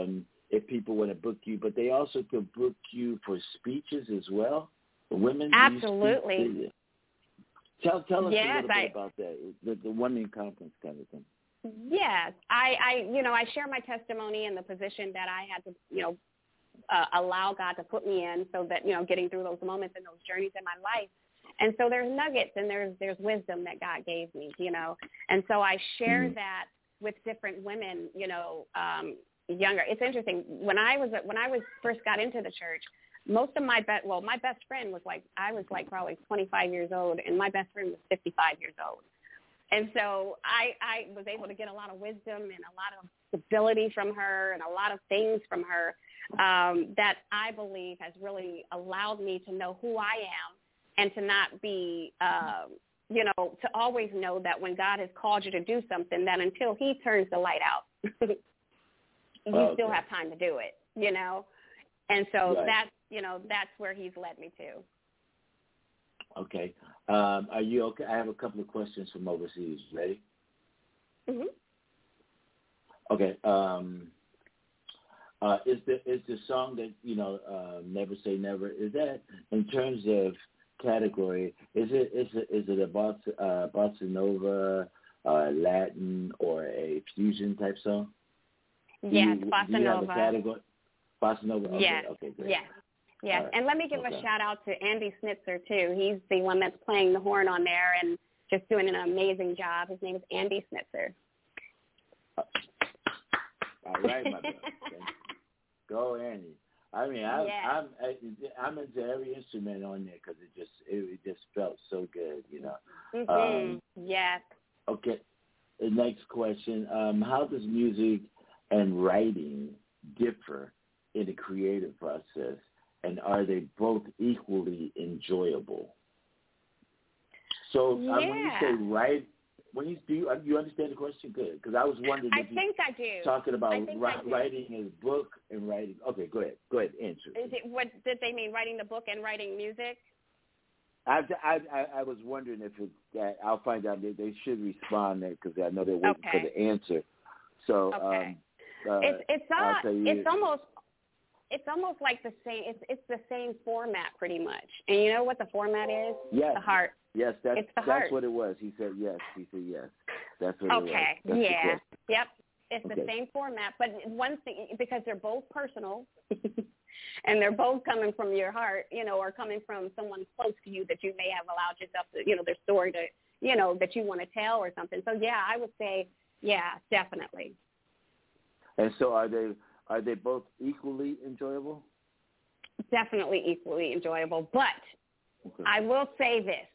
if people want to book you, but they also could book you for speeches as well. For women, absolutely. Do you speak? Tell tell us yes, a little I, bit about that, the, the women conference kind of thing. Yes, I, I, you know, I share my testimony and the position that I had to, you know, uh, allow God to put me in, so that, you know, getting through those moments and those journeys in my life. And so there's nuggets and there's there's wisdom that God gave me, you know. And so I share mm-hmm. that with different women, you know, um, younger. It's interesting. When I was when I was first got into the church, most of my best, well, my best friend was like, I was like probably twenty-five years old, and my best friend was fifty-five years old. And so I, I was able to get a lot of wisdom and a lot of stability from her and a lot of things from her um, that I believe has really allowed me to know who I am and to not be, uh, you know, to always know that when God has called you to do something, that until he turns the light out, you okay. still have time to do it, you know. And so right. that's, you know, that's where he's led me to. Okay. Um, are you okay? I have a couple of questions from overseas. Ready? Mm-hmm. Okay. Um, uh, is the is the song that, you know, uh, Never Say Never, is that in terms of category, is it is it is it a bossa, uh, bossa nova, uh, Latin, or a fusion type song? Yes, do you, bossa do you nova. Have a category? Bossa nova. Okay, yes. Okay. Great. Yes. Yes. Right. And let me give okay. a shout out to Andy Snitzer too. He's the one that's playing the horn on there and just doing an amazing job. His name is Andy Snitzer. All right, my brother. Go, Andy. I mean, I, yeah. I'm I'm into every instrument on there because it just it, it just felt so good, you know. Mm-hmm. Um, yes. Okay. The next question: um, how does music and writing differ in the creative process, and are they both equally enjoyable? So yeah. uh, when you say write, when you do you, you understand the question? Good, because I was wondering. I if you think I do. Talking about I think ri- I do. writing his book and writing. Okay, go ahead. Go ahead. Answer. Is it, what did they mean? Writing the book and writing music? I, I, I, I was wondering if it, that I'll find out. They, they should respond there because I know they're waiting okay. for the answer. So okay. um, uh, it's it's uh, I'll tell you, it's almost it's almost like the same. It's it's the same format pretty much. And you know what the format is? Yes. The heart. Yes, that's it's the that's heart. what it was. He said yes. He said yes. That's what okay. it was. That's yeah. Yep. It's okay. the same format, but one thing, because they're both personal, and they're both coming from your heart, you know, or coming from someone close to you that you may have allowed yourself to, you know, their story to, you know, that you want to tell or something. So yeah, I would say, yeah, definitely. And so, are they are they both equally enjoyable? Definitely equally enjoyable, but okay. I will say this.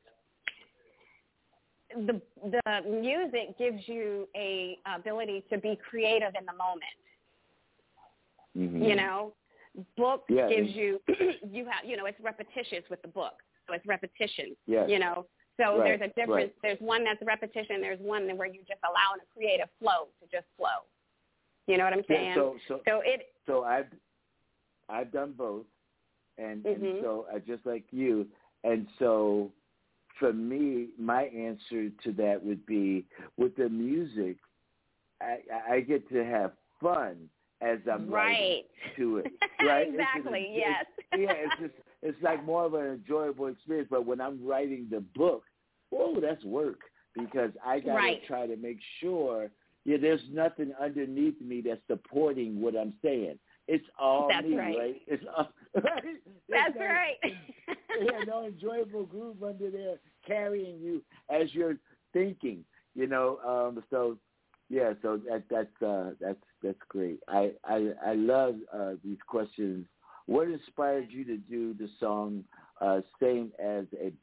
The the music gives you a ability to be creative in the moment. Mm-hmm. You know, book yeah, gives you you have you know it's repetitious with the book, so it's repetition. Yes. You know, so right. there's a difference. Right. There's one that's repetition. There's one where you're just allowing a creative flow to just flow. You know what I'm saying? Yeah, so so so it. So I've I've done both, and, mm-hmm. and so I just like you, and so. For me, my answer to that would be with the music, I, I get to have fun as I'm right. writing to it. Right? exactly. It's, yes. It's, yeah, it's just it's like more of an enjoyable experience. But when I'm writing the book, whoa, that's work because I got to right. try to make sure yeah, there's nothing underneath me that's supporting what I'm saying. It's all That's me, right. right? It's all, right? That's it's right. yeah, no enjoyable groove under there carrying you as you're thinking, you know. Um, so, yeah, so that that's uh, that's that's great. I I, I love uh, these questions. What inspired you to do the song uh, "Same as a"?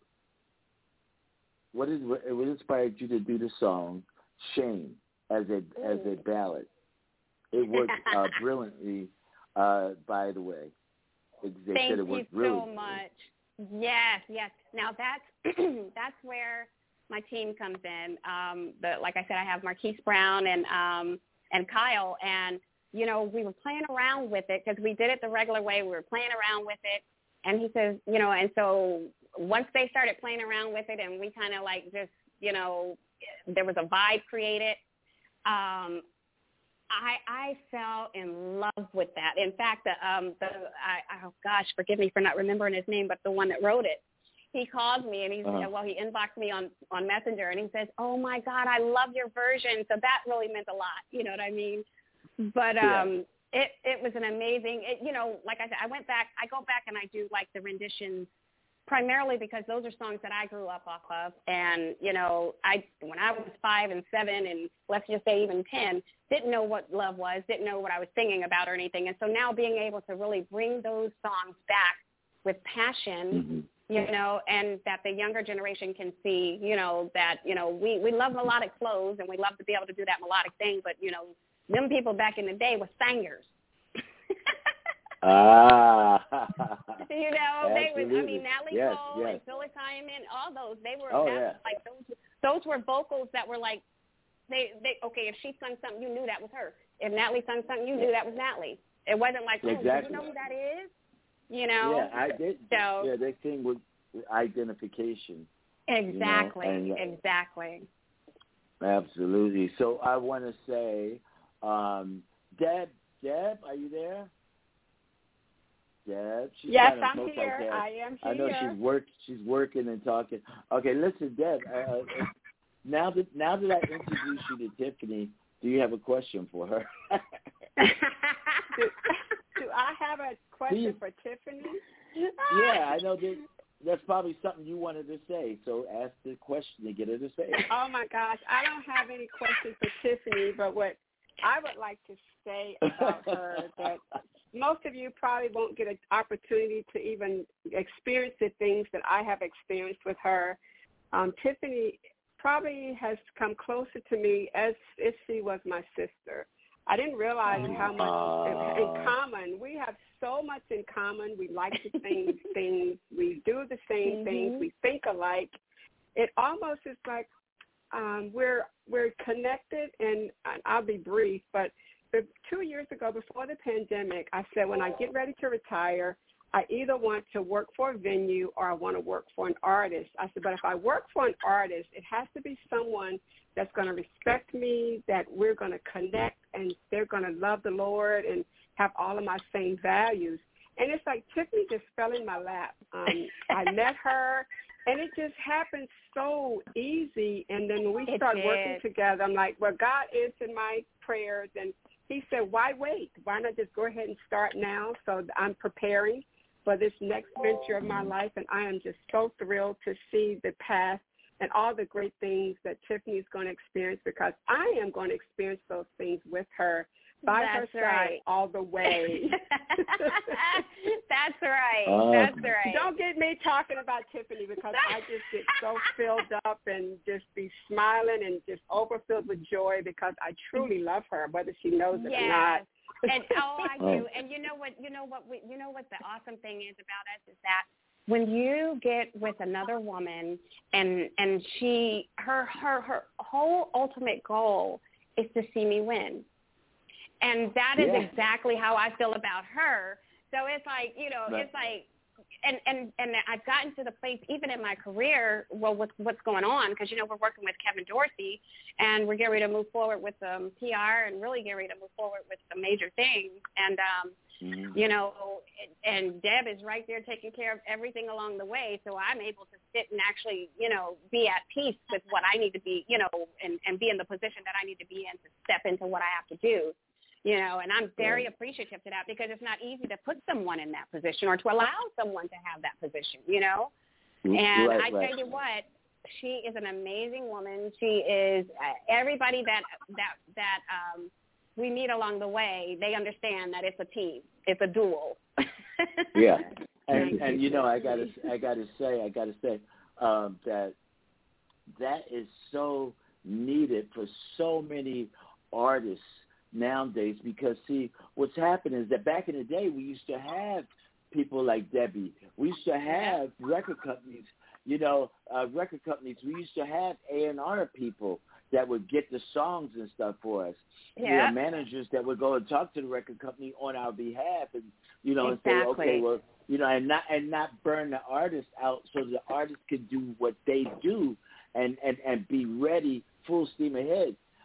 What is what inspired you to do the song "Shame" as a Ooh. as a ballad? It worked uh, brilliantly, uh, by the way. They Thank said it worked you really so much. Yes, yes. Now that's that's where my team comes in. Um, the, like I said, I have Marquise Brown and um, and Kyle, and you know we were playing around with it because we did it the regular way. We were playing around with it, and he says, you know, and so once they started playing around with it, and we kind of like just, you know, there was a vibe created. Um, I I fell in love with that. In fact, the um the I oh gosh, forgive me for not remembering his name, but the one that wrote it, he called me and he uh-huh. well he inboxed me on on Messenger and he says, "Oh my God, I love your version." So that really meant a lot. You know what I mean? But um, yeah. it it was an amazing. It, you know, like I said, I went back. I go back and I do like the renditions. Primarily because those are songs that I grew up off of, and you know, I when I was five and seven, and let's just say even ten, didn't know what love was, didn't know what I was singing about or anything, and so now being able to really bring those songs back with passion, mm-hmm. you know, and that the younger generation can see, you know, that you know we we love melodic flows and we love to be able to do that melodic thing, but you know, them people back in the day were singers. Ah, you know, absolutely. they were. I mean, Natalie yes, Cole yes. and Phyllis Hyman, all those. They were. Oh, that yeah. was like those. Those were vocals that were like, they, they. Okay, if she sung something, you knew that was her. If Natalie sung something, you knew that was Natalie. It wasn't like, oh, exactly. do you know who that is? You know. Yeah, I did. So, yeah, they sing with identification. Exactly. You know, and, exactly. Absolutely. So I want to say, um, Deb, Deb, are you there? Deb, she's yes, kind of I'm here. Like I am here. I know she's work. She's working and talking. Okay, listen, Deb. Uh, now that now that I introduced you to Tiffany, do you have a question for her? do, do I have a question you, for Tiffany? Yeah, I know that. That's probably something you wanted to say. So ask the question to get her to say it. Oh my gosh, I don't have any questions for Tiffany, but what I would like to say about her that most of you probably won't get an opportunity to even experience the things that I have experienced with her. Um, Tiffany probably has come closer to me as if she was my sister. I didn't realize how much in, in common. We have so much in common. We like the same things. We do the same mm-hmm. things. We think alike. It almost is like um, we're we're connected, and I'll be brief, but two years ago, before the pandemic, I said when I get ready to retire, I either want to work for a venue or I want to work for an artist. I said, but if I work for an artist, it has to be someone that's going to respect me, that we're going to connect, and they're going to love the Lord and have all of my same values. And it's like Tiffany just fell in my lap. Um, I met her, and it just happened so easy. And then when we started working together, I'm like, well, God answered my prayers, and he said, why wait? Why not just go ahead and start now? So I'm preparing for this next venture of my life, and I am just so thrilled to see the path and all the great things that Tiffany is going to experience, because I am going to experience those things with her by That's her right. side all the way. That's right. Uh, That's right. Don't get me talking about Tiffany, because I just get so filled up and just be smiling and just overfilled with joy, because I truly love her, whether she knows it yes. or not. And oh, I do. And you know what? You know what? We, you know what the awesome thing is about us is that when you get with another woman, and and she, her, her, her whole ultimate goal is to see me win. And that is yeah. exactly how I feel about her. So it's like, you know, right. it's like, and, and, and I've gotten to the place, even in my career, well, with what's going on, because, you know, we're working with Kevin Dorsey, and we're getting ready to move forward with um, P R and really getting ready to move forward with some major things. And, um, mm-hmm. you know, and Deb is right there taking care of everything along the way, so I'm able to sit and actually, you know, be at peace with what I need to be, you know, and, and be in the position that I need to be in to step into what I have to do. You know, and I'm very right. appreciative to that, because it's not easy to put someone in that position or to allow someone to have that position, you know. And right, I right. tell you what, she is an amazing woman. She is uh, everybody that that that um, we meet along the way. They understand that it's a team, it's a duel. yeah, and and you know, I gotta I gotta say I gotta say um, that that is so needed for so many artists nowadays, because see, what's happened is that back in the day we used to have people like Debbie. We used to have record companies, you know, uh, record companies. We used to have A and R people that would get the songs and stuff for us. Yeah. You know, managers that would go and talk to the record company on our behalf, and you know, exactly. and say, okay, well, you know, and not and not burn the artist out, so the artist can do what they do and and and be ready, full steam ahead.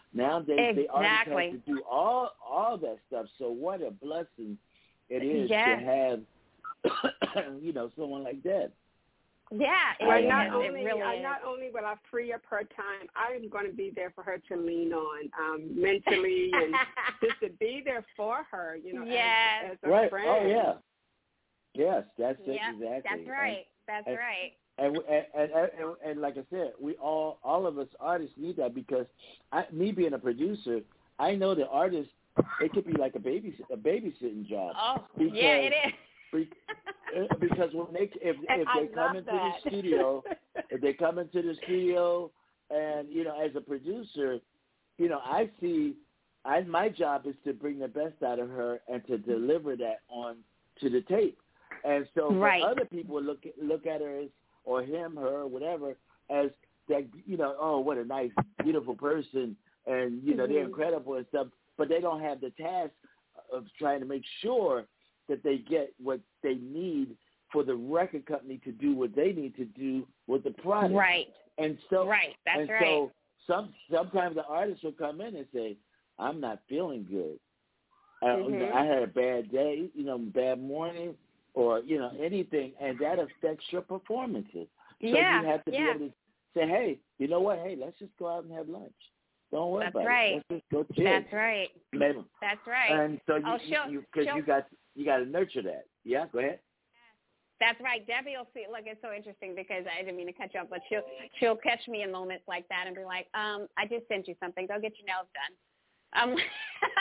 Nowadays, exactly. they already have to do all all that stuff. So what a blessing it is yes. to have, you know, someone like that. Yeah, it, well, is. not it only really uh, is. not only will I free up her time, I am going to be there for her to lean on um, mentally and just to be there for her, you know, yes. as, as a Right. friend. Oh, yeah. Yes, that's it, yep, exactly. That's right. And, that's and, right. And, and, and, and, and like I said, we all, all of us artists need that because I, me being a producer, I know that artists, it could be like a baby, a babysitting job. Oh, because, yeah, it is. Because when they, if, if they come into that. the studio, if they come into the studio, and you know, as a producer, you know, I see, I my job is to bring the best out of her and to deliver that on to the tape. And so, right. other people look look at her as, or him, her, whatever, as that, you know, oh, what a nice, beautiful person, and you know, mm-hmm. they're incredible and stuff. But they don't have the task of trying to make sure that they get what they need for the record company to do what they need to do with the product. Right. And so, right. That's and right. so some sometimes the artist will come in and say, "I'm not feeling good. Uh, mm-hmm. you know, I had a bad day. You know, bad morning." Or, you know, anything, and that affects your performances. So yeah, you have to yeah. be able to say, hey, you know what? Hey, let's just go out and have lunch. Don't worry That's about right. it. Let's just go chill. That's right. Maybe. That's right. And so you, oh, she'll, you, because you got, you got to nurture that. Yeah, go ahead. That's right. Debbie will see. Look, it's so interesting because I didn't mean to cut you off, but she'll she'll catch me in moments like that and be like, um, I just sent you something. Go get your nails done. Um,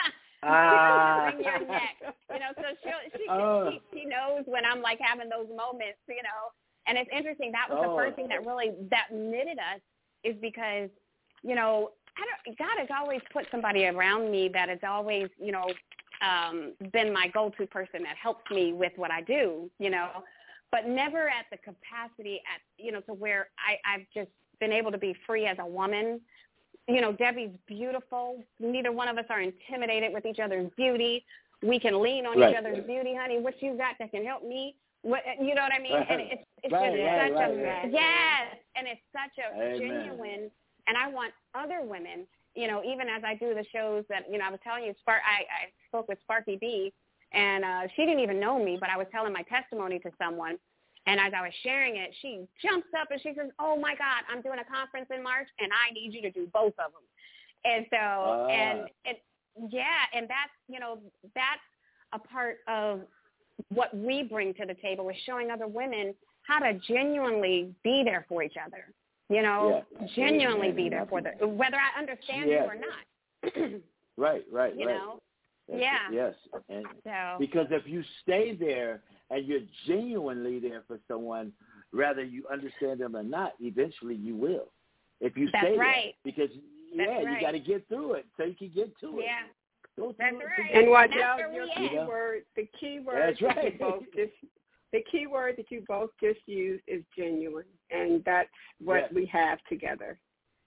Ah. Wring your neck, you know. So she'll, she oh. she she knows when I'm like having those moments, you know. And it's interesting. That was oh. the first thing that really that knitted us is because, you know, I don't. God has always put somebody around me that has always, you know, um, been my go-to person that helps me with what I do, you know. But never at the capacity at you know to where I I've just been able to be free as a woman. You know, Debbie's beautiful. Neither one of us are intimidated with each other's beauty. We can lean on right. each other's beauty, honey. What you got that can help me? What you know what I mean? Right. And it's it's right, just right, such right, a right. yes, and it's such a Amen. genuine. And I want other women, you know, even as I do the shows that you know, I was telling you, Spark. I, I spoke with Sparky B, and uh, she didn't even know me, but I was telling my testimony to someone. And as I was sharing it, she jumps up and she says, oh, my God, I'm doing a conference in March, and I need you to do both of them. And so, uh, and it, yeah, and that's, you know, that's a part of what we bring to the table is showing other women how to genuinely be there for each other, you know, yeah. genuinely yeah. be there for them, whether I understand yeah. you or not. right, right, you right. know? That's yeah. It. Yes. And so. Because if you stay there and you're genuinely there for someone, whether you understand them or not, eventually you will. If you That's stay right. there. Because, yeah, That's you right. got to get through it so you can get to it. Yeah. Go That's it. right. And what That's your we key at. word, the key word That's that right. you both just, the key word that you both just used is genuine, and that's what yes. we have together.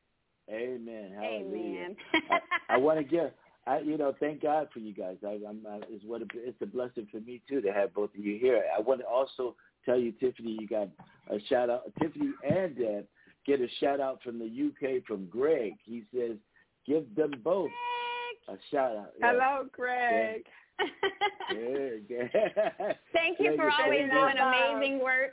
Amen. Hallelujah. Amen. I, I want to give, I, you know, thank God for you guys. I, I'm, I, it's what a, it's a blessing for me too to have both of you here. I want to also tell you, Tiffany, you got a shout out. Tiffany and Deb get a shout out from the U K from Greg. He says, give them both Greg. a shout out. Hello, Greg. Greg. Thank you for always doing amazing work.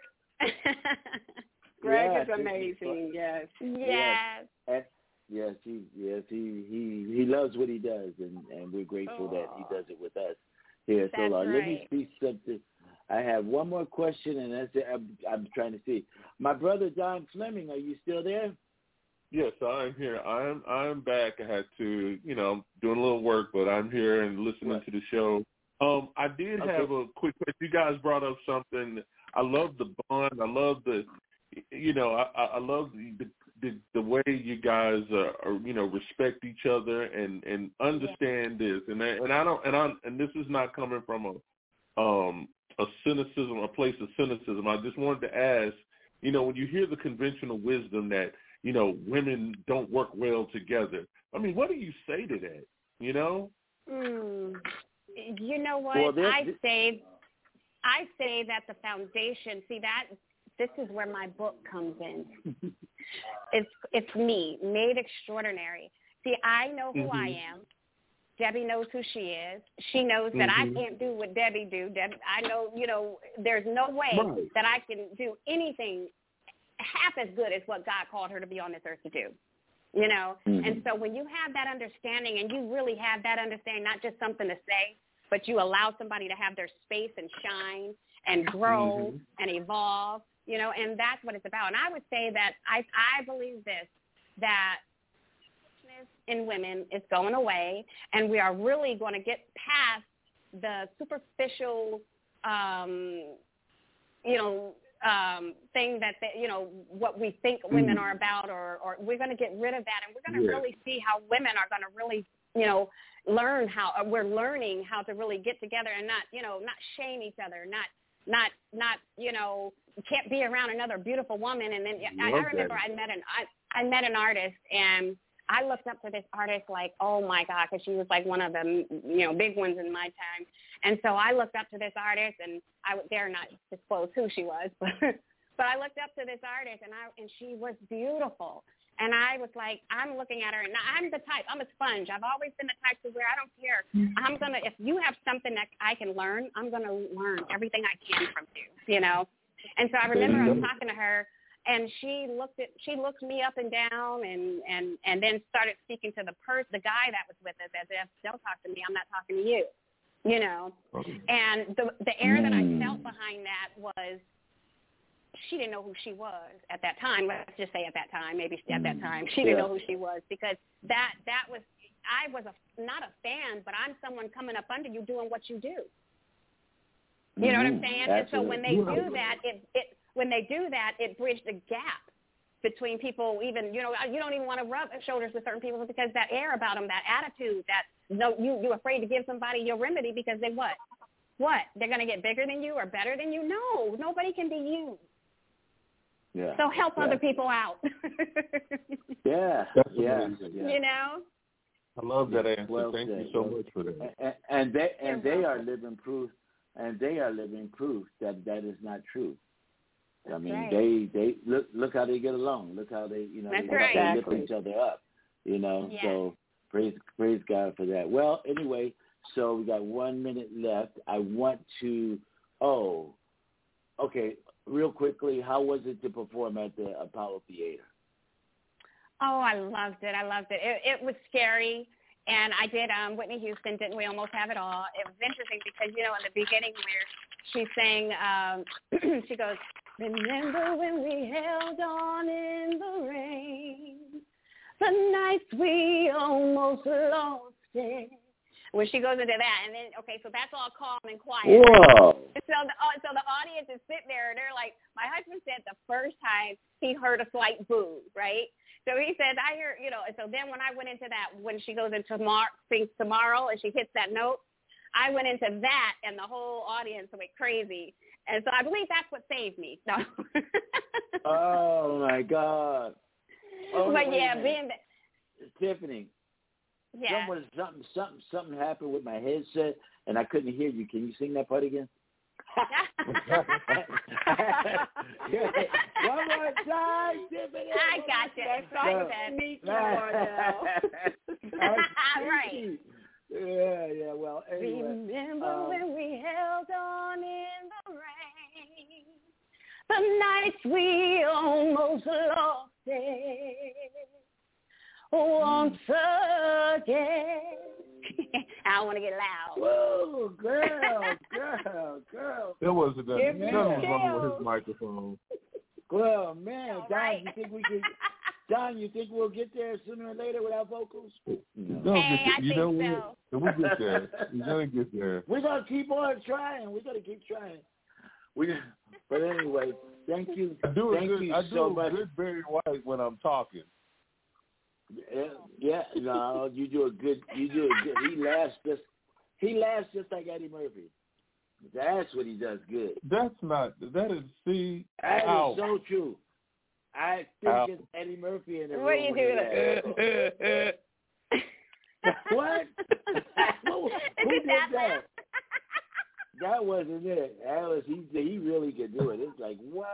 Greg yes, is amazing. Yes. Yes. Yes. And, yes, he yes he, he he loves what he does, and, and we're grateful Aww. that he does it with us here. That's so uh, right. let me speak something. I have one more question, and that's it. I'm, I'm trying to see. My brother Don Fleming, are you still there? Yes, I'm here. I'm I'm back. I had to, you know, doing a little work, but I'm here and listening What? to the show. Um, I did Okay. have a quick question. You guys brought up something. I love the bond. I love the, you know, I, I love the, the the way you guys are, are, you know, respect each other and, and understand yeah. this. And I, and I don't and I and this is not coming from a um a cynicism, a place of cynicism. I just wanted to ask, you know, when you hear the conventional wisdom that, you know, women don't work well together, I mean, what do you say to that? You know? Mm. You know what? Well, I say, I say that the foundation. See that this is where my book comes in. it's it's me, Made Extraordinary. See, I know who mm-hmm. I am. Debbie knows who she is. She knows that mm-hmm. I can't do what Debbie do. Deb, I know, you know, there's no way right. that I can do anything half as good as what God called her to be on this earth to do, you know. Mm-hmm. And so when you have that understanding, and you really have that understanding, not just something to say, but you allow somebody to have their space and shine and grow mm-hmm. and evolve, you know, and that's what it's about. And I would say that I, I believe this, that in women is going away, and we are really going to get past the superficial, um, you know, um, thing that, they, you know, what we think women mm. are about, or, or we're going to get rid of that, and we're going to yeah. really see how women are going to really, you know, learn how, we're learning how to really get together and not, you know, not shame each other, not, not, not, you know, can't be around another beautiful woman. And then I, I remember I met an, I, I met an artist, and I looked up to this artist like, oh my God, because she was like one of the, you know, big ones in my time. And so I looked up to this artist, and I would dare not disclose who she was, but but I looked up to this artist, and I and she was beautiful. And I was like, I'm looking at her, and I'm the type, I'm a sponge. I've always been the type to where I don't care. I'm gonna, if you have something that I can learn, I'm gonna learn everything I can from you, you know. And so I remember I was talking to her. And she looked at she looked me up and down, and, and, and then started speaking to the per the guy that was with us, as if, don't talk to me, I'm not talking to you, you know. Okay. And the the air that I felt behind that was she didn't know who she was at that time. Let's just say at that time, maybe at that time she didn't yeah. know who she was, because that that was I was a not a fan, but I'm someone coming up under you doing what you do. You know mm-hmm. what I'm saying? Absolutely. And so when they do that, it it when they do that, it bridged the gap between people. Even, you know, you don't even want to rub shoulders with certain people because that air about them, that attitude, that no, you, you're afraid to give somebody your remedy because they what? What? They're going to get bigger than you or better than you? No, nobody can be you. Yeah. So help yeah. other people out. yeah. yeah. yeah. You know? I love that answer. Well Thank said. you so much for that. And, and they and they are living proof, and they are living proof that that is not true. I mean, right. they they look look how they get along. Look how they you know That's they, right. they exactly. lift each other up. You know, yes. so praise praise God for that. Well, anyway, so we got one minute left. I want to oh, okay, real quickly. How was it to perform at the Apollo Theater? Oh, I loved it. I loved it. It, it was scary. And I did um, Whitney Houston, didn't we almost have it all? It was interesting because, you know, in the beginning where she sang, um, she goes, remember when we held on in the rain, the nights we almost lost it. Where she goes into that, and then, okay, so that's all calm and quiet. Whoa. And so the, so the audience is sitting there, and they're like, my husband said the first time he heard a slight boo, right? So he said, I hear, you know, and so then when I went into that, when she goes into Mar- sings Tomorrow and she hits that note, I went into that and the whole audience went crazy. And so I believe that's what saved me. So. Oh, my God. Oh, but, yeah, being that. Tiffany. Yeah. Someone, something, something, something happened with my headset and I couldn't hear you. Can you sing that part again? One more time, Tiffany. I got you. That's right. Meet you, Right. Yeah, yeah. Well, anyway. Remember um, when we held on in the rain, the nights we almost lost it. Once again. I don't want to get loud. Whoa, girl, girl, girl. There was a that was wrong with his microphone. Well, man, Don, right. you think we could? Don, you think we'll get there sooner or later without vocals? No. Hey, I you think know, so. We get there. We're gonna get there. We're gonna keep on trying. We're gonna keep trying. We, but anyway, thank you. I do thank good, you I do so much. good Barry White when I'm talking. Yeah, yeah, no, you do a good. You do a good. He laughs just. He laughs just like Eddie Murphy. That's what he does good. That's not. That is see. That ow. is so true. I think Ow. it's Eddie Murphy in the what room. What do you do? What? who who did that? that? That wasn't it. That was he. He really could do it. It's like what?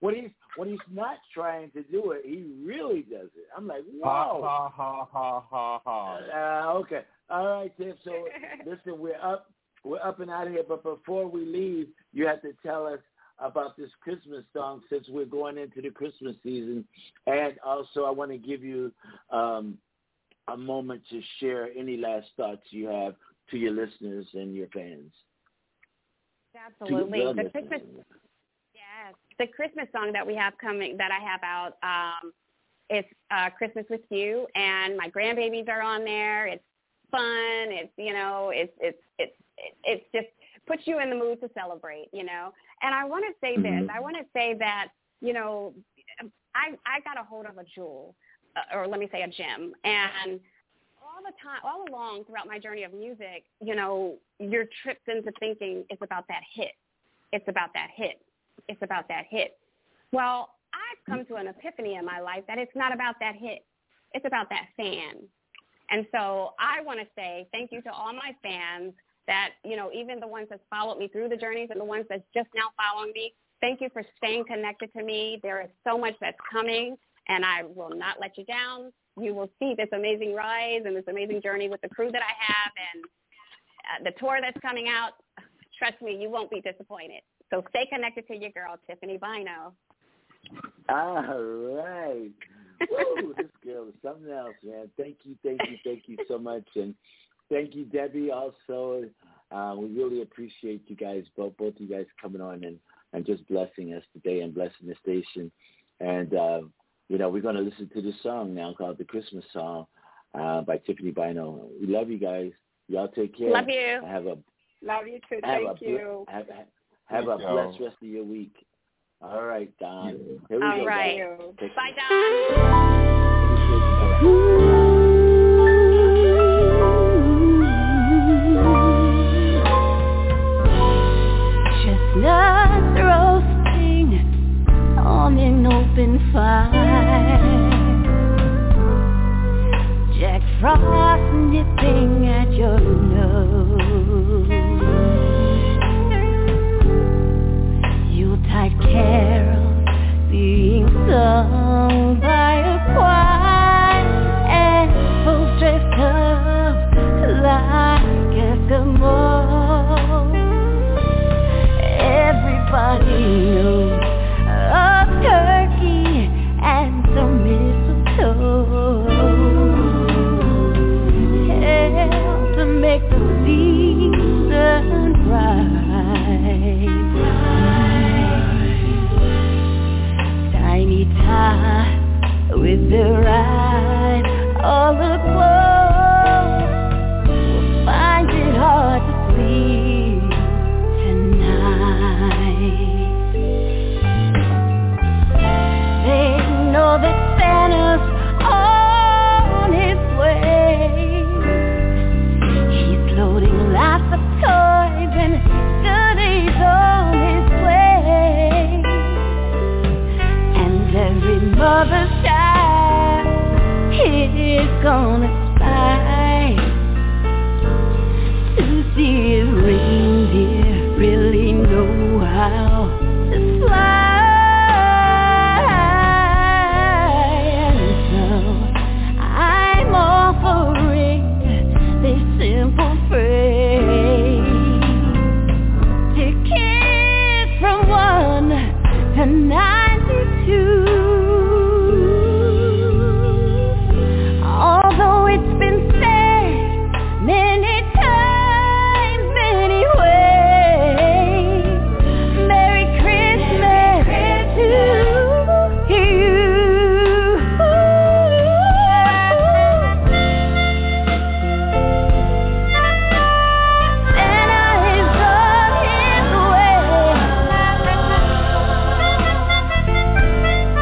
when he's when he's not trying to do it, he really does it. I'm like, whoa. Ha ha ha ha ha. Uh, okay, all right, Tiff. So listen, we're up, we're up and out of here. But before we leave, you have to tell us about this Christmas song since we're going into the Christmas season, and also I want to give you um, a moment to share any last thoughts you have to your listeners and your fans. Absolutely. The Christmas, yes, the Christmas song that we have coming, that I have out, um, it's uh, Christmas with You, and my grandbabies are on there. It's fun. It's, you know, it's it's it's it's just puts you in the mood to celebrate, you know. And I want to say this. I want to say that, you know, I I got a hold of a jewel, uh, or let me say a gem, and all the time, all along throughout my journey of music, you know, you're tripped into thinking it's about that hit. It's about that hit. It's about that hit. Well, I've come to an epiphany in my life that it's not about that hit. It's about that fan. And so I want to say thank you to all my fans that, you know, even the ones that followed me through the journeys and the ones that's just now following me. Thank you for staying connected to me. There is so much that's coming, and I will not let you down. You will see this amazing rise and this amazing journey with the crew that I have, and uh, the tour that's coming out. Trust me, you won't be disappointed. So stay connected to your girl, Tiffany Bynoe. All right. Woo, this girl is something else, man. Thank you, thank you, thank you so much. And thank you, Debbie, also. Uh, we really appreciate you guys, both both of you guys coming on and, and just blessing us today and blessing the station. And, uh, you know, we're going to listen to this song now called The Christmas Song uh, by Tiffany Bynoe. We love you guys. Y'all take care. Love you. Have a, love you too. Have Thank a, you. Have, have a blessed rest of your week. All right, Don. Here we All go. right. Guys. Bye, Don. Chestnuts roasting on an open fire, Jack Frost nipping at your nose, Yuletide carols being sung by a choir, and folks dressed up like Eskimos. Everybody knows a turkey and some mistletoe help to make the season bright. Tiny tots with the ride all aglow will find it hard to sleep tonight. They know that Santa's on his way. He's loading lots of toys and goodies on his way. And every mother's child is gonna spy to see if reindeer really know how to fly. And so I'm offering this simple phrase to kids from one to ninety-two. Although it's been said many times, many ways, Merry Christmas to you. Santa is on his way.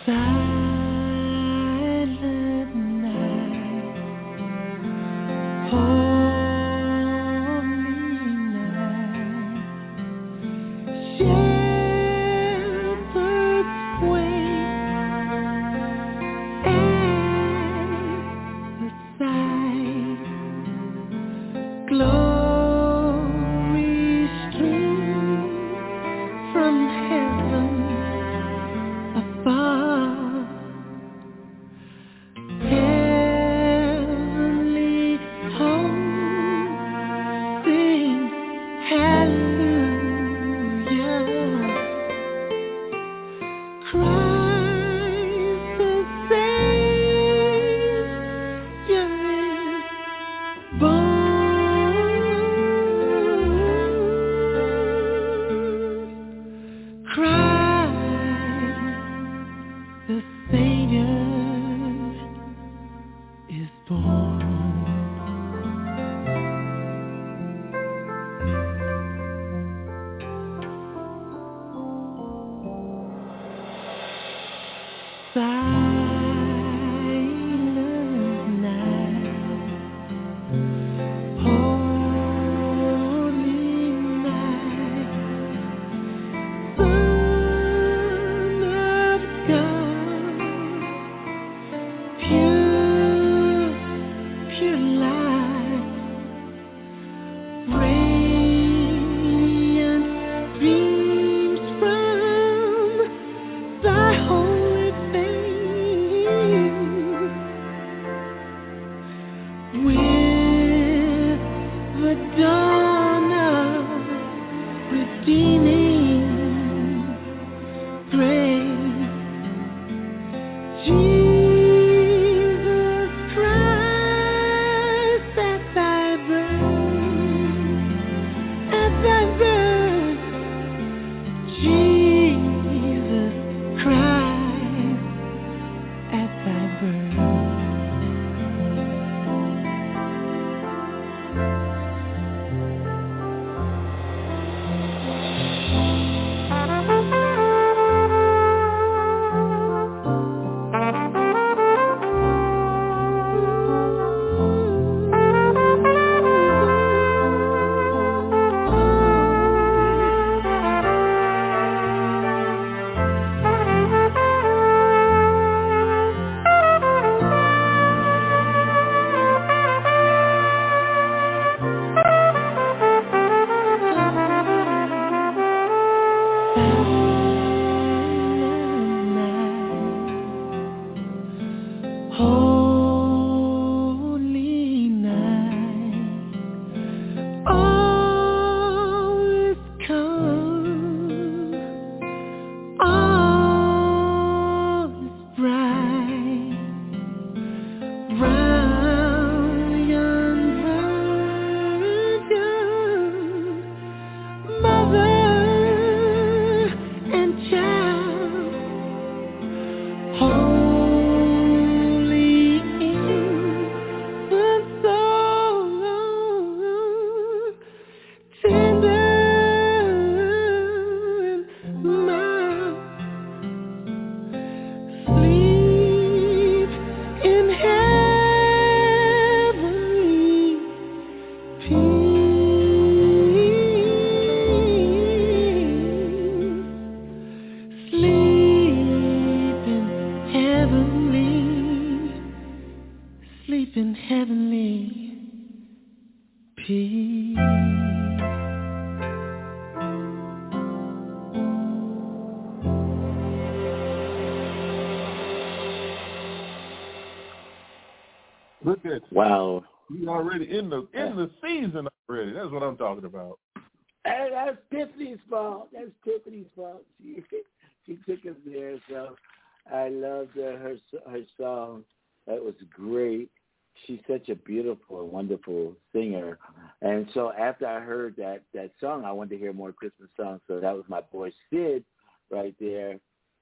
Look at you. Wow. You already in the in the season already. That's what I'm talking about. Hey, that's Tiffany's fault. That's Tiffany's fault. She, she took us there. So I loved uh, her her song. That was great. She's such a beautiful and wonderful singer. And so after I heard that, that song, I wanted to hear more Christmas songs. So that was my boy Sid right there,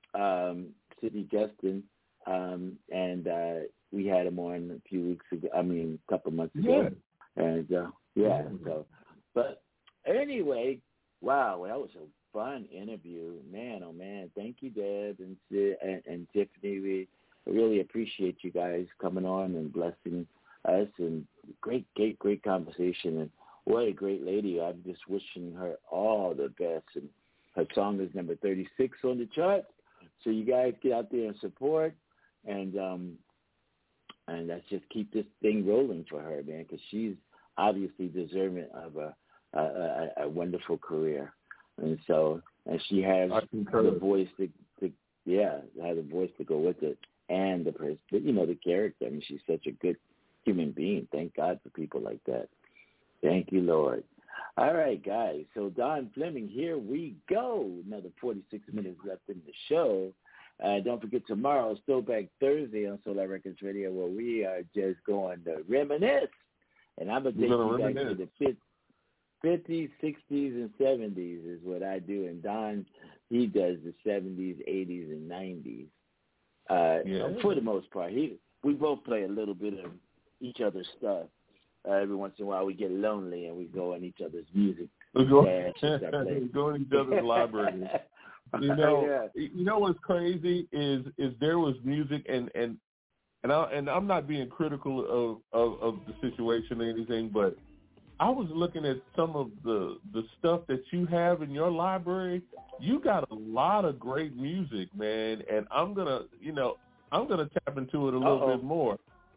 um, Sidney Justin. Um, and uh, we had him on a few weeks ago, I mean, a couple months ago. Yeah. And, uh, yeah, so, but anyway, wow, that was a fun interview. Man, oh, man, thank Thank you, Deb and, and, and Tiffany. We really appreciate you guys coming on and blessing us. And great, great, great conversation. And what a great lady. I'm just wishing her all the best. And her song is number thirty-six on the chart. So you guys get out there and support. And um, and let's just keep this thing rolling for her, man, because she's obviously deserving of a, a, a, a wonderful career. And so, and she has the voice to, to, yeah, has a voice to go with it, and the person, you know, the character. I mean, she's such a good human being. Thank God for people like that. Thank you, Lord. All right, guys. So Don Fleming, here we go. Another forty-six minutes left in the show. Uh, don't forget tomorrow, Throwback Thursday on Solar Records Radio, where we are just going to reminisce. And I'm going to take you back reminisce. to the fifties, sixties, and seventies is what I do. And Don, he does the seventies, eighties, and nineties. Uh, yeah. For the most part. He, we both play a little bit of each other's stuff. Uh, every once in a while we get lonely and we go on each other's music. We go, go in each other's libraries. You know, yeah. you know what's crazy is is there was music and and and I and I'm not being critical of, of, of the situation or anything, but I was looking at some of the the stuff that you have in your library. You got a lot of great music, man, and I'm gonna you know I'm gonna tap into it a little Uh-oh. bit more.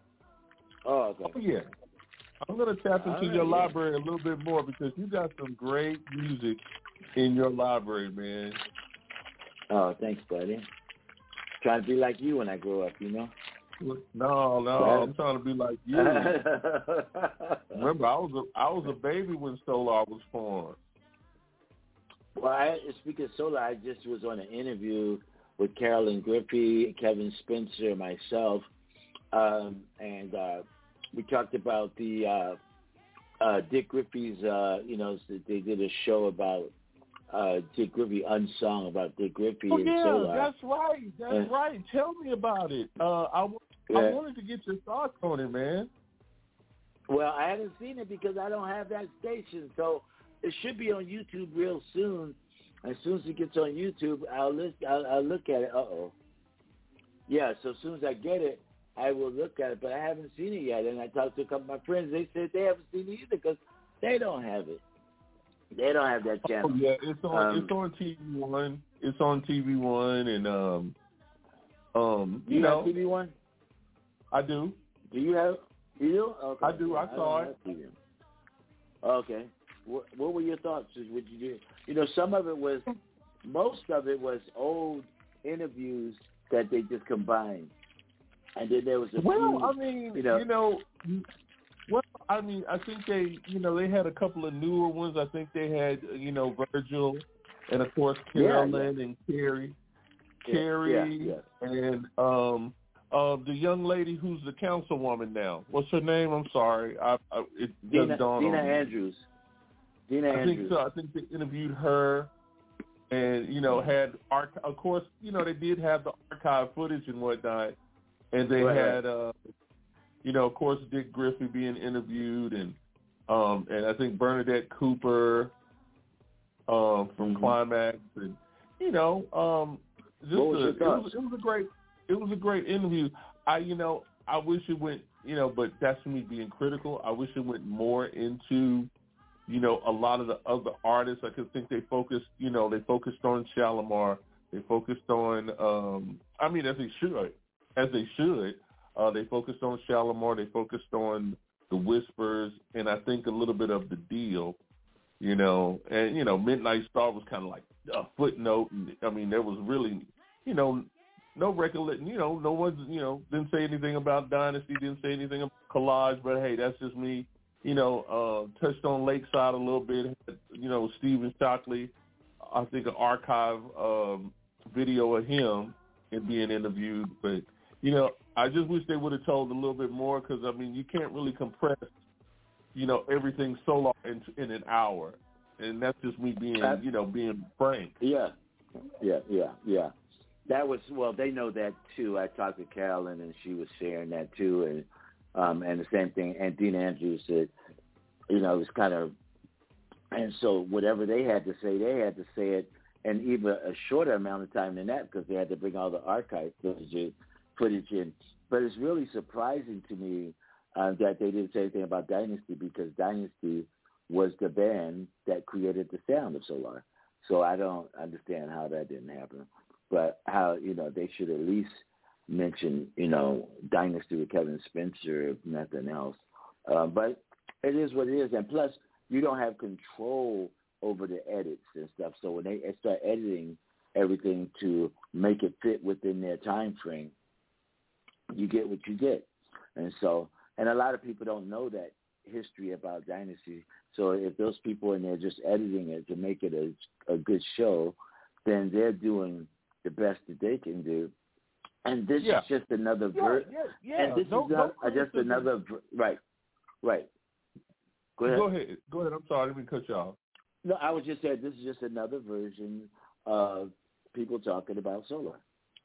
Oh, okay. Oh, yeah. I'm going to tap into right, your yeah. library a little bit more because you got some great music in your library, man. Oh, thanks, buddy. Trying to be like you when I grow up, you know? No, no, well, I'm trying to be like you. Remember, I was a, I was a baby when Solar was formed. Well, I, speaking of Solar, I just was on an interview with Carolyn Griffey, Kevin Spencer, and myself, um, and uh, we talked about the uh, uh, Dick Griffey's, uh, you know, they did a show about uh, Dick Griffey, Unsung, about Dick Griffey oh, and yeah, Solar. that's right. That's uh, right. Tell me about it. Uh, I, yeah. I wanted to get your thoughts on it, man. Well, I haven't seen it because I don't have that station, so it should be on YouTube real soon. As soon as it gets on YouTube, I'll look, I'll, I'll look at it. Uh-oh. Yeah, so as soon as I get it, I will look at it, but I haven't seen it yet. And I talked to a couple of my friends. They said they haven't seen it either because they don't have it. They don't have that channel. Oh, yeah, it's on. Um, it's on T V One. It's on T V One, and um, um, you, you know, have T V One. I do. Do you have? You do? Okay. I do. I, I saw it. Okay. What, what were your thoughts? Would you do? You know, some of it was, most of it was old interviews that they just combined. And then there was a well, few, I mean, you know, you know, well, I mean, I think they, you know, they had a couple of newer ones. I think they had, you know, Virgil, and of course Carolyn yeah, yeah. and Carrie, yeah, Carrie, yeah, yeah. and um, uh, the young lady who's the councilwoman now. What's her name? I'm sorry, I, I it Dina, doesn't dawn Dina on me. Andrews. Dina I Andrews. think so. I think they interviewed her, and you know, had arch- of course, you know, they did have the archive footage and whatnot. And they right. had, uh, you know, of course, Dick Griffey being interviewed, and um, and I think Bernadette Cooper um, from mm-hmm. Climax, and you know, um, just what was a, your it, thoughts? was, it was a great, it was a great interview. I, you know, I wish it went, you know, but that's me being critical. I wish it went more into, you know, a lot of the other artists. I could think they focused, you know, they focused on Shalimar, they focused on, um, I mean, as they should. As they should. Uh, they focused on Shalimar. They focused on the Whispers, and I think a little bit of the Deal, you know. And, you know, Midnight Star was kind of like a footnote. And, I mean, there was really, you know, no recollection. You know, no one, you know, didn't say anything about Dynasty, didn't say anything about Collage, but, hey, that's just me. You know, uh, touched on Lakeside a little bit. You know, Stephen Shockley, I think an archive um, video of him and being interviewed, but you know, I just wish they would have told a little bit more because, I mean, you can't really compress, you know, everything so long in, in an hour. And that's just me being, uh, you know, being frank. Yeah, yeah, yeah, yeah. That was, well, they know that, too. I talked to Carolyn, and she was sharing that, too. And um, and the same thing, and Dina Andrews said, you know, it was kind of, and so whatever they had to say, they had to say it and even a shorter amount of time than that because they had to bring all the archive footage, footage in. But it's really surprising to me uh, that they didn't say anything about Dynasty because Dynasty was the band that created the sound of Solar. So I don't understand how that didn't happen. But how, you know, they should at least mention, you know, Dynasty with Kevin Spencer, if nothing else. Uh, but it is what it is. And plus, you don't have control over the edits and stuff. So when they start editing everything to make it fit within their time frame, you get what you get. And so, and a lot of people don't know that history about Dynasty. So if those people in there just editing it to make it a, a good show, then they're doing the best that they can do. And this yeah. is just another yeah, version. yeah, yeah. And this no, is not, no just another ver- right, right. Go ahead. Go ahead. Go ahead. I'm sorry, I didn't cut you off. No, I was just saying this is just another version of people talking about Solar.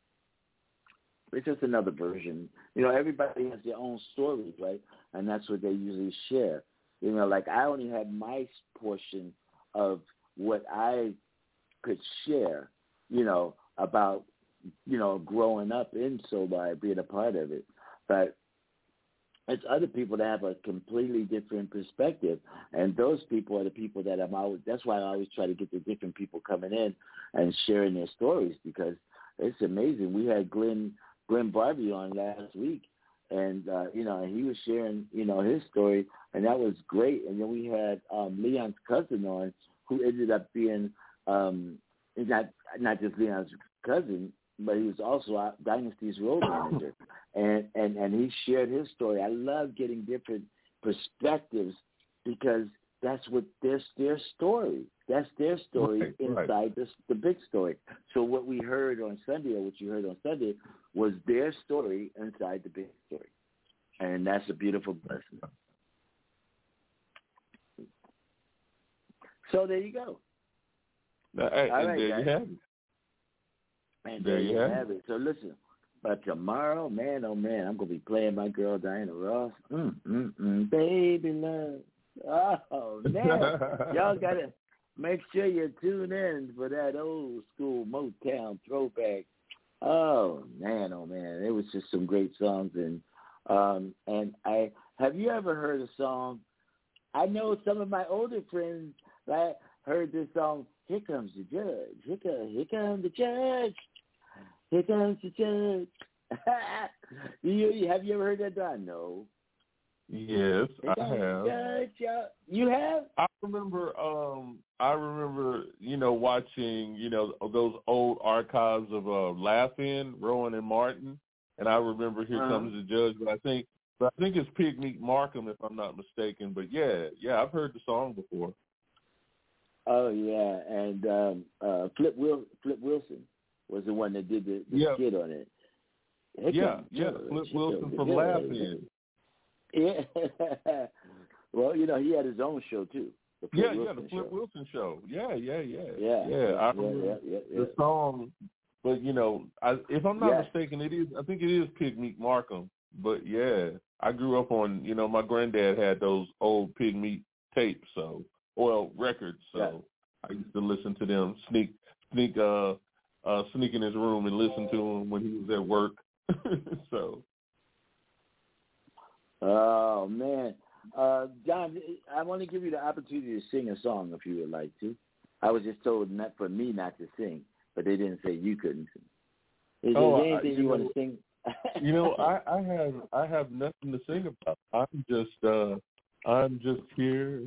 It's just another version. You know, everybody has their own stories, right? And that's what they usually share. You know, like I only had my portion of what I could share, you know, about, you know, growing up in Solar, being a part of it. But it's other people that have a completely different perspective. And those people are the people that I'm always, that's why I always try to get the different people coming in and sharing their stories because it's amazing. We had Glenn, Glenn Barbie on last week and, uh, you know, he was sharing, you know, his story and that was great. And then we had um, Leon's cousin on who ended up being, um, not, not just Leon's cousin, but he was also our Dynasty's road manager. And, and, and he shared his story. I love getting different perspectives because that's what their, their story. That's their story right, inside right. This, the big story. So what we heard on Sunday or what you heard on Sunday was their story inside the big story. And that's a beautiful blessing. So there you go. Now, hey, All and right, there guys. you have it. And there, there you you have have it. So listen, but tomorrow, man, oh man, I'm gonna be playing my girl Diana Ross. Mm, mm, mm, baby love. Oh man, y'all gotta make sure you tune in for that old school Motown throwback. Oh man, oh man, it was just some great songs. And um, and I have you ever heard a song? I know some of my older friends right heard this song. Here comes the judge. Here comes, here comes the judge. Here comes the judge. you, have you ever heard that, Don? No. Yes, Here I have. Judge, y'all. You have? I remember. Um, I remember. You know, watching. You know, those old archives of uh, Laugh-In, Rowan and Martin, and I remember Here uh-huh. Comes the Judge. But I think, but I think it's Pig Meat Markham, if I'm not mistaken. But yeah, yeah, I've heard the song before. Oh yeah, and um, uh, Flip Wil- Flip Wilson was the one that did the, the yeah. skit on it. Here yeah, yeah, Flip Wilson from Laugh-In. Yeah. Well, you know, he had his own show too. The Flip Yeah, Wilson yeah, the Flip show. Wilson show. Yeah, yeah, yeah, yeah, yeah. yeah I remember yeah, yeah, yeah, the song, but you know, I, if I'm not yes. mistaken, it is. I think it is Pig Meat Markham. But yeah, I grew up on. You know, my granddad had those old Pig Meat tapes, so well records. So yeah. I used to listen to them, sneak, sneak, uh, uh, sneak in his room and listen to him when he was at work. So. Oh man, uh, John, I want to give you the opportunity to sing a song if you would like to. I was just told not for me not to sing, but they didn't say you couldn't sing. Is oh, there anything I, you, you know, want to sing? you know, I, I have I have nothing to sing about. I'm just uh, I'm just here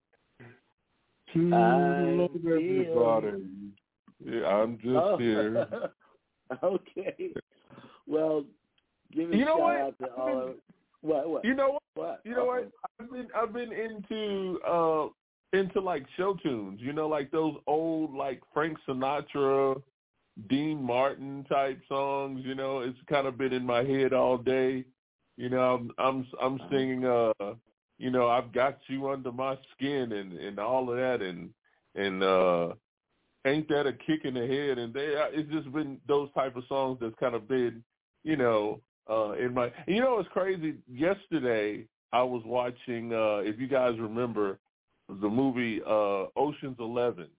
to I'm love everybody. Yeah, I'm just oh. here. Okay. Well, give a you know shout what? out to all of what what You know what? what You know what? I've been I've been into uh into like show tunes. You know, like those old like Frank Sinatra, Dean Martin type songs. You know, it's kind of been in my head all day. You know, I'm I'm I'm singing. Uh, you know, I've got you under my skin and, and all of that, and and uh, ain't that a kick in the head? And they, it's just been those type of songs that's kind of been, you know, uh, in my. And you know, it's crazy. Yesterday, I was watching. Uh, if you guys remember, the movie uh, Ocean's Eleven,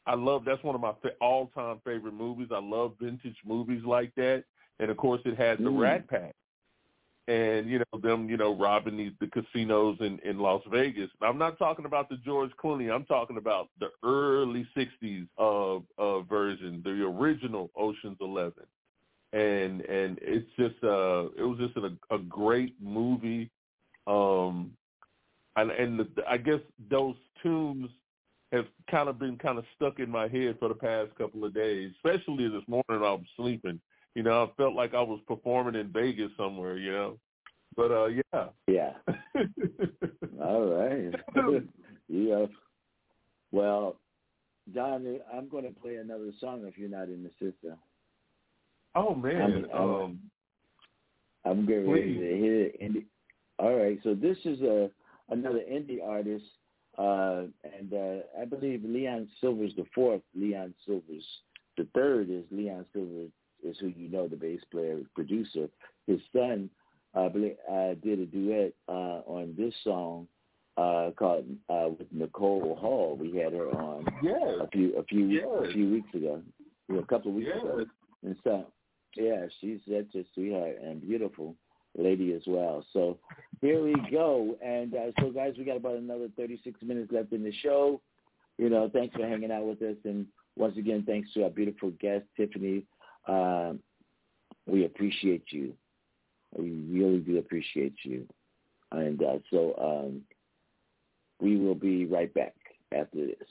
I love, that's one of my fa- all-time favorite movies. I love vintage movies like that. And, of course, it had the mm. Rat Pack. And, you know, them, you know, robbing the, the casinos in, in Las Vegas. I'm not talking about the George Clooney. I'm talking about the early sixties uh, uh, version, the original Ocean's Eleven. And and it's just, uh, it was just a, a great movie. Um, and and the, I guess those tunes have kind of been kind of stuck in my head for the past couple of days, especially this morning I was sleeping. You know, I felt like I was performing in Vegas somewhere, you know. But, uh, yeah. Yeah. All right. Yeah. Well, Don, I'm going to play another song if you're not in the system. Oh, man. I'm, um, I'm getting ready to hit it. Indie. All right. So this is a another indie artist, uh, and uh, I believe Leon Silver's the fourth. Leon Silver's the third is Leon Silver. Is who you know, the bass player, producer. His son uh, uh, did a duet uh, on this song uh, called uh, with Nicole Hall. We had her on yes. a few a few yes. a few weeks ago, you know, a couple of weeks yes. ago. And so, yeah, she's such a sweetheart and beautiful lady as well. So here we go. And uh, so, guys, we got about another thirty-six minutes left in the show. You know, thanks for hanging out with us. And once again, thanks to our beautiful guest, Tiffany. Um, we appreciate you. We really do appreciate you. And uh, so um, we will be right back after this.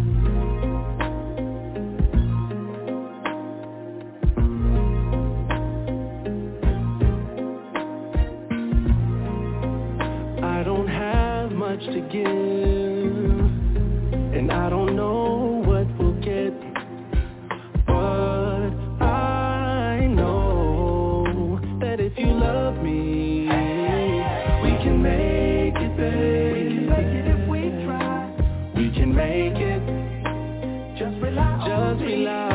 I don't have much to give, and I don't know what we'll get. If you love me, we can make it, babe. We can make it if we try. We can make it. Just rely. Just rely.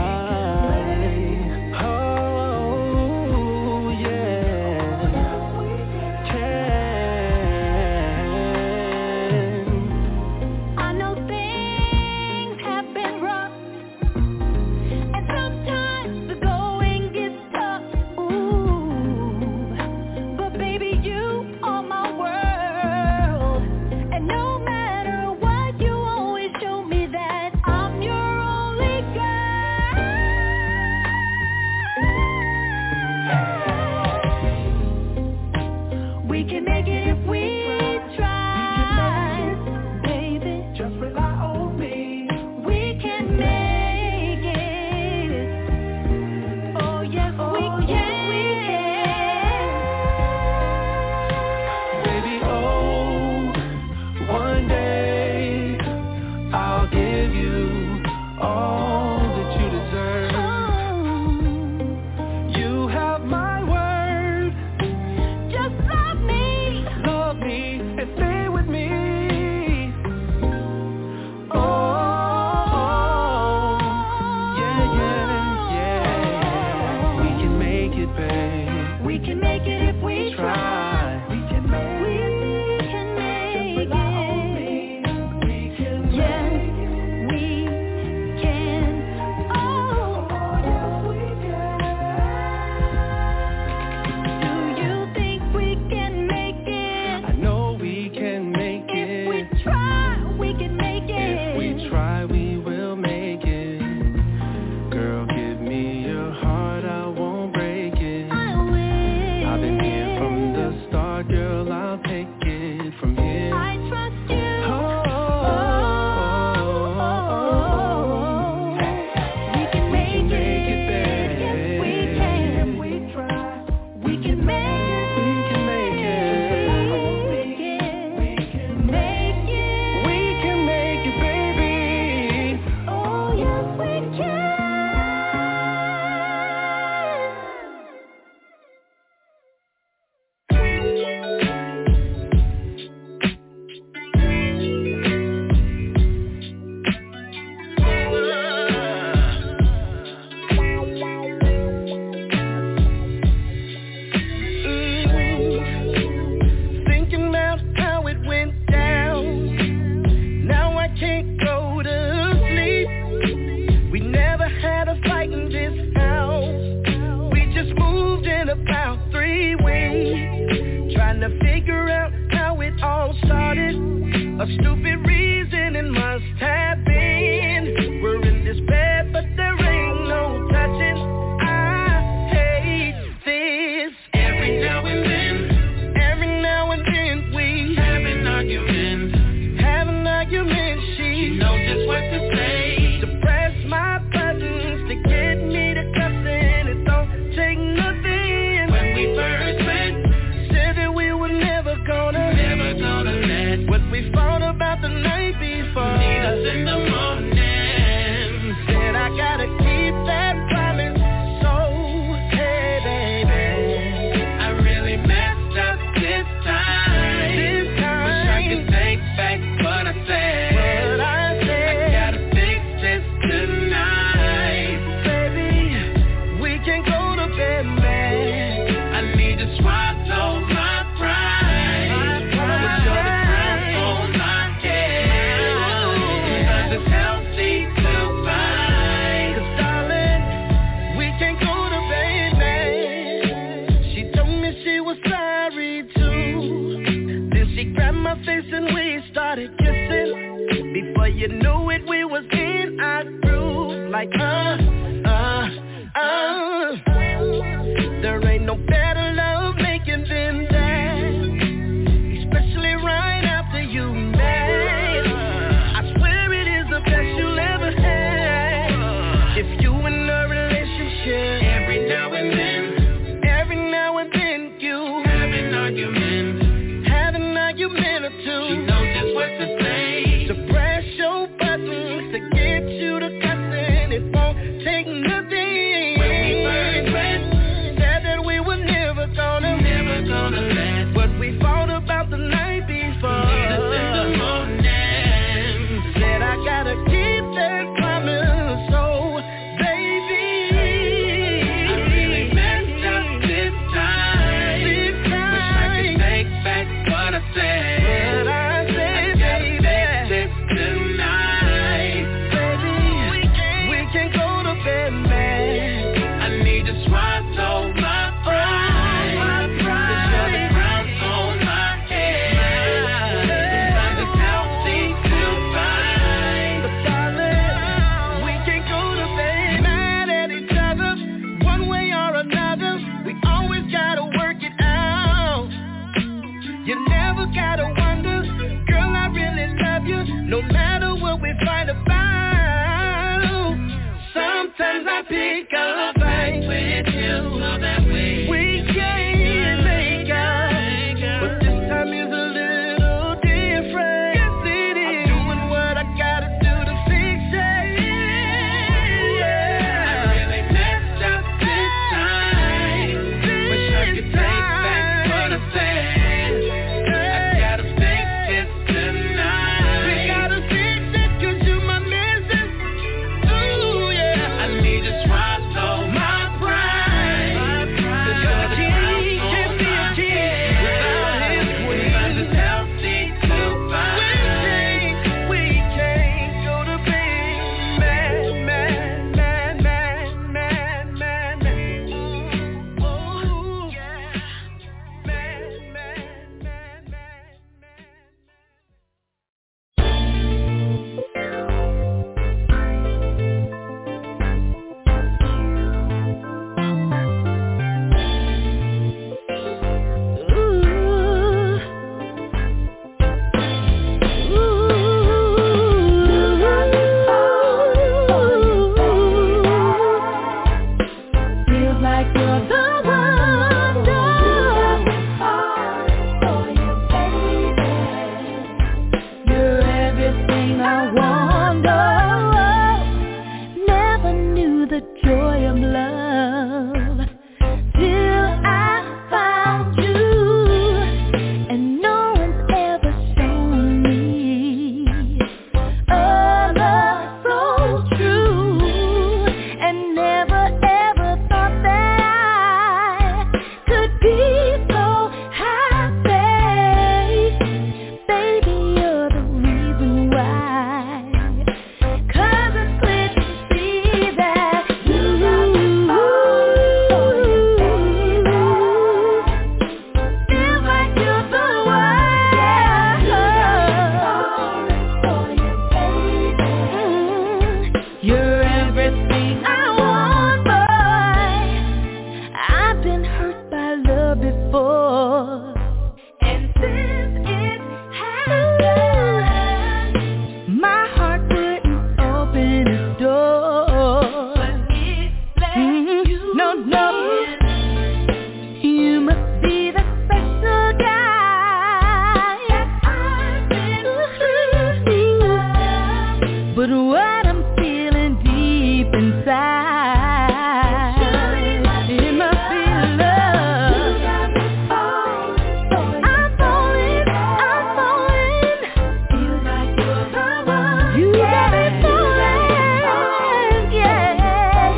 Oh yeah. Can. I know things have been rough, and sometimes the going gets tough. I've been started kissing. Before you knew it, we was in our groove. Like, uh, uh, uh. There ain't no better love making than that. Especially right after you met. I swear it is the best you'll ever have. If you in a relationship, every now and then, every now and then you have an argument, have an argument or two. She knows just what to say, to press your buttons, to get you to cussing. It won't take nothing. When we first met, said that we were never gonna, never gonna let what we fought about the night before. Meet us in the morning. Said I gotta keep that promise, so baby, I really messed up this time. This time, wish I could take back what I said. But I said, I gotta fix this tonight, baby. We can't, we can't go to bed, man. I need to swallow my pride, my pride. To show the crown's on my head. Sometimes it's healthy to find. But darling, we can't go to bed mad at each other, one way or another. We always gotta work it out. You never gotta wonder, girl, I really love you, no matter what we fight about. Sometimes I pick up fights with you, so that way we can make out. But this time is a little different. Yes, it is. I'm doing what I gotta do to fix it. Yeah. I really messed up this time. Wish I could take back what I said. I gotta fix this tonight. We gotta fix it, 'cause you my missus. Ooh, yeah. I need to swallow my pride. My pride. 'Cause a king can't be a king without his queen. Sometimes it's healthy to find. We can't, we can't go to bed mad, mad, mad, mad, mad, mad, mad. Ooh, yeah. Mad, mad, mad, mad, mad. Feels like you're the one, you're everything I want. Never knew the joy of love till I found you, and no one's ever shown me a love so true, and never ever thought that I could be so happy. Baby, you're the reason why, 'cause it's clear to see that you feel like you're the one. You're everything I want, boy. I've been hurt by love before, and since it happened, my heart wouldn't open its door. Mhm. No, no, you must be the special guy I've been dreaming of. But what I'm feeling deep inside, it must be love. I'm falling, I'm falling. Feel like you're the one. You got me falling, yeah.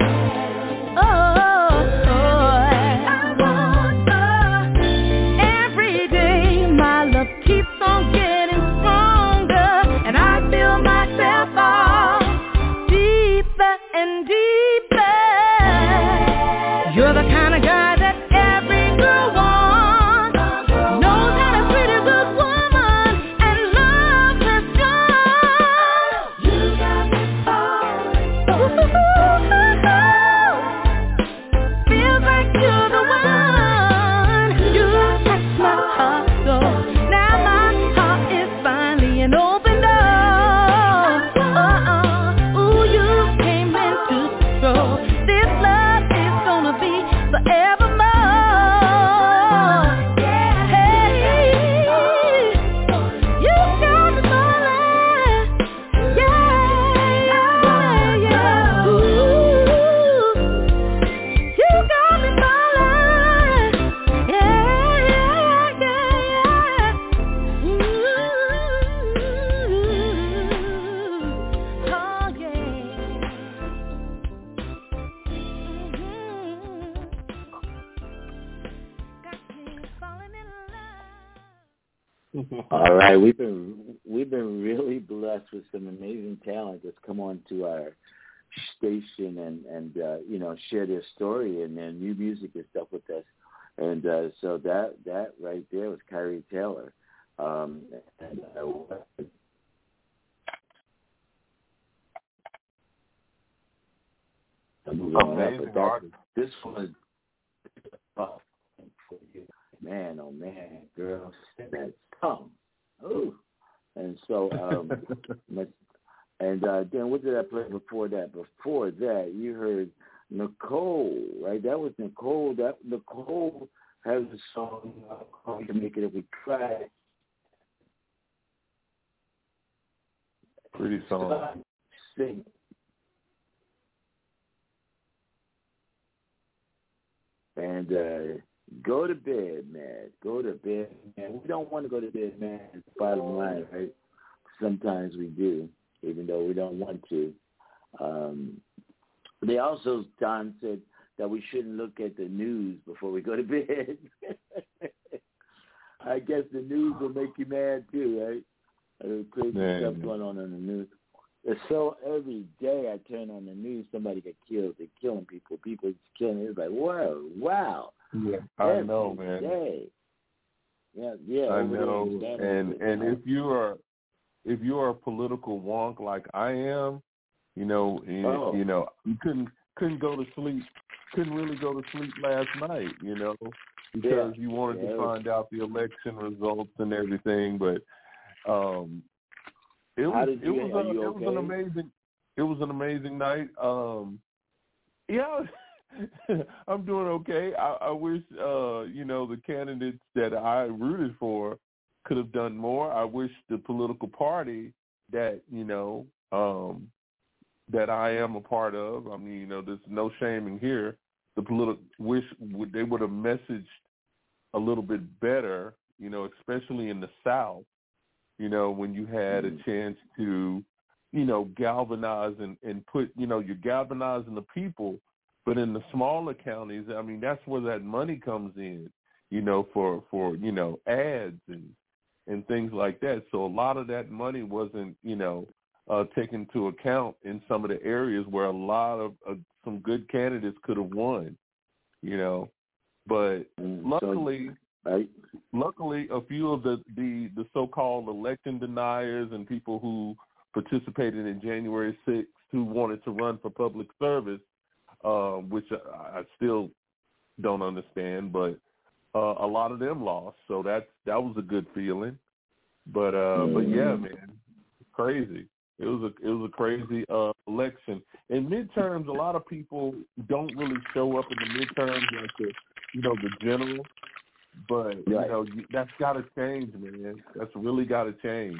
Oh, boy. I want the every day. My love keeps on getting stronger, and I feel myself fall deeper and deeper. You're the kind of guy that every girl wants, knows how to treat a good woman, and love All right, we've been we've been really blessed with some amazing talent that's come on to our station and and uh, you know share their story and their new music and stuff with us. And uh, so that that right there was Kyrie Taylor. Um, and, uh, Amazing artist. This one, oh, man, oh man, girl, that's tongue. Ooh. And so, um, and uh, then what did I play before that? Before that, you heard Nicole, right? That was Nicole. That Nicole has a song called "To Make It If We Try." Pretty song. Sing. And uh, go to bed, man. Go to bed, man. We don't want to go to bed, man. It's the bottom line, right? Sometimes we do, even though we don't want to. Um, they also, Don said that we shouldn't look at the news before we go to bed. I guess the news will make you mad too, right? Uh, crazy man. Stuff going on in the news. It's so every day I turn on the news, somebody get killed. They're killing people. People just killing. It's like, whoa, wow. Yeah, I every know, man. Day. Yeah, yeah. I know. And and if you are if you are a political wonk like I am, you know, you, oh. you know, you couldn't couldn't go to sleep, couldn't really go to sleep last night, you know, because yeah. you wanted yeah. to find out the election results and everything, but. um It was it you, was a, it okay? was an amazing it was an amazing night. Um, yeah, I'm doing okay. I, I wish uh, you know the candidates that I rooted for could have done more. I wish the political party that you know um, that I am a part of. I mean, you know, there's no shaming here. The political wish they would have messaged a little bit better. You know, especially in the South. You know, when you had a chance to, you know, galvanize and, and put, you know, you're galvanizing the people, but in the smaller counties, I mean, that's where that money comes in, you know, for, for you know, ads and, and things like that. So a lot of that money wasn't, you know, uh, taken into account in some of the areas where a lot of uh, some good candidates could have won, you know. But luckily... Right. Luckily, a few of the, the, the so-called election deniers and people who participated in January sixth who wanted to run for public service, uh, which I, I still don't understand, but uh, a lot of them lost. So that's, that was a good feeling. But uh, mm-hmm. but yeah, man, crazy. It was a it was a crazy uh, election. In midterms, a lot of people don't really show up in the midterms like the you know the general. But, you right. know, that's got to change, man. That's really got to change.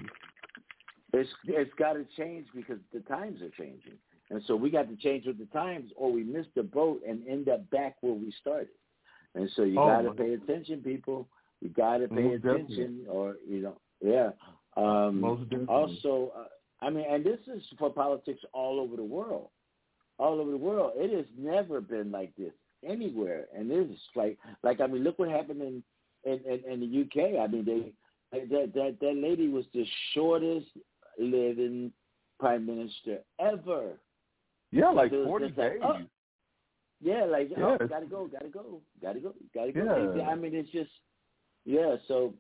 It's It's got to change because the times are changing. And so we got to change with the times or we miss the boat and end up back where we started. And so you oh, got to pay attention, people. You got to pay Most attention definitely. or, you know, yeah. Um, Most definitely. Also, uh, I mean, and this is for politics all over the world. All over the world. It has never been like this. Anywhere, and this is like, like I mean, look what happened in, in, in, in the U K. I mean, they that that that lady was the shortest living prime minister ever. Yeah, like forty days. Like, oh. Yeah, like yes. oh, gotta go, gotta go, gotta go, gotta go. Yeah. I mean, it's just yeah. So,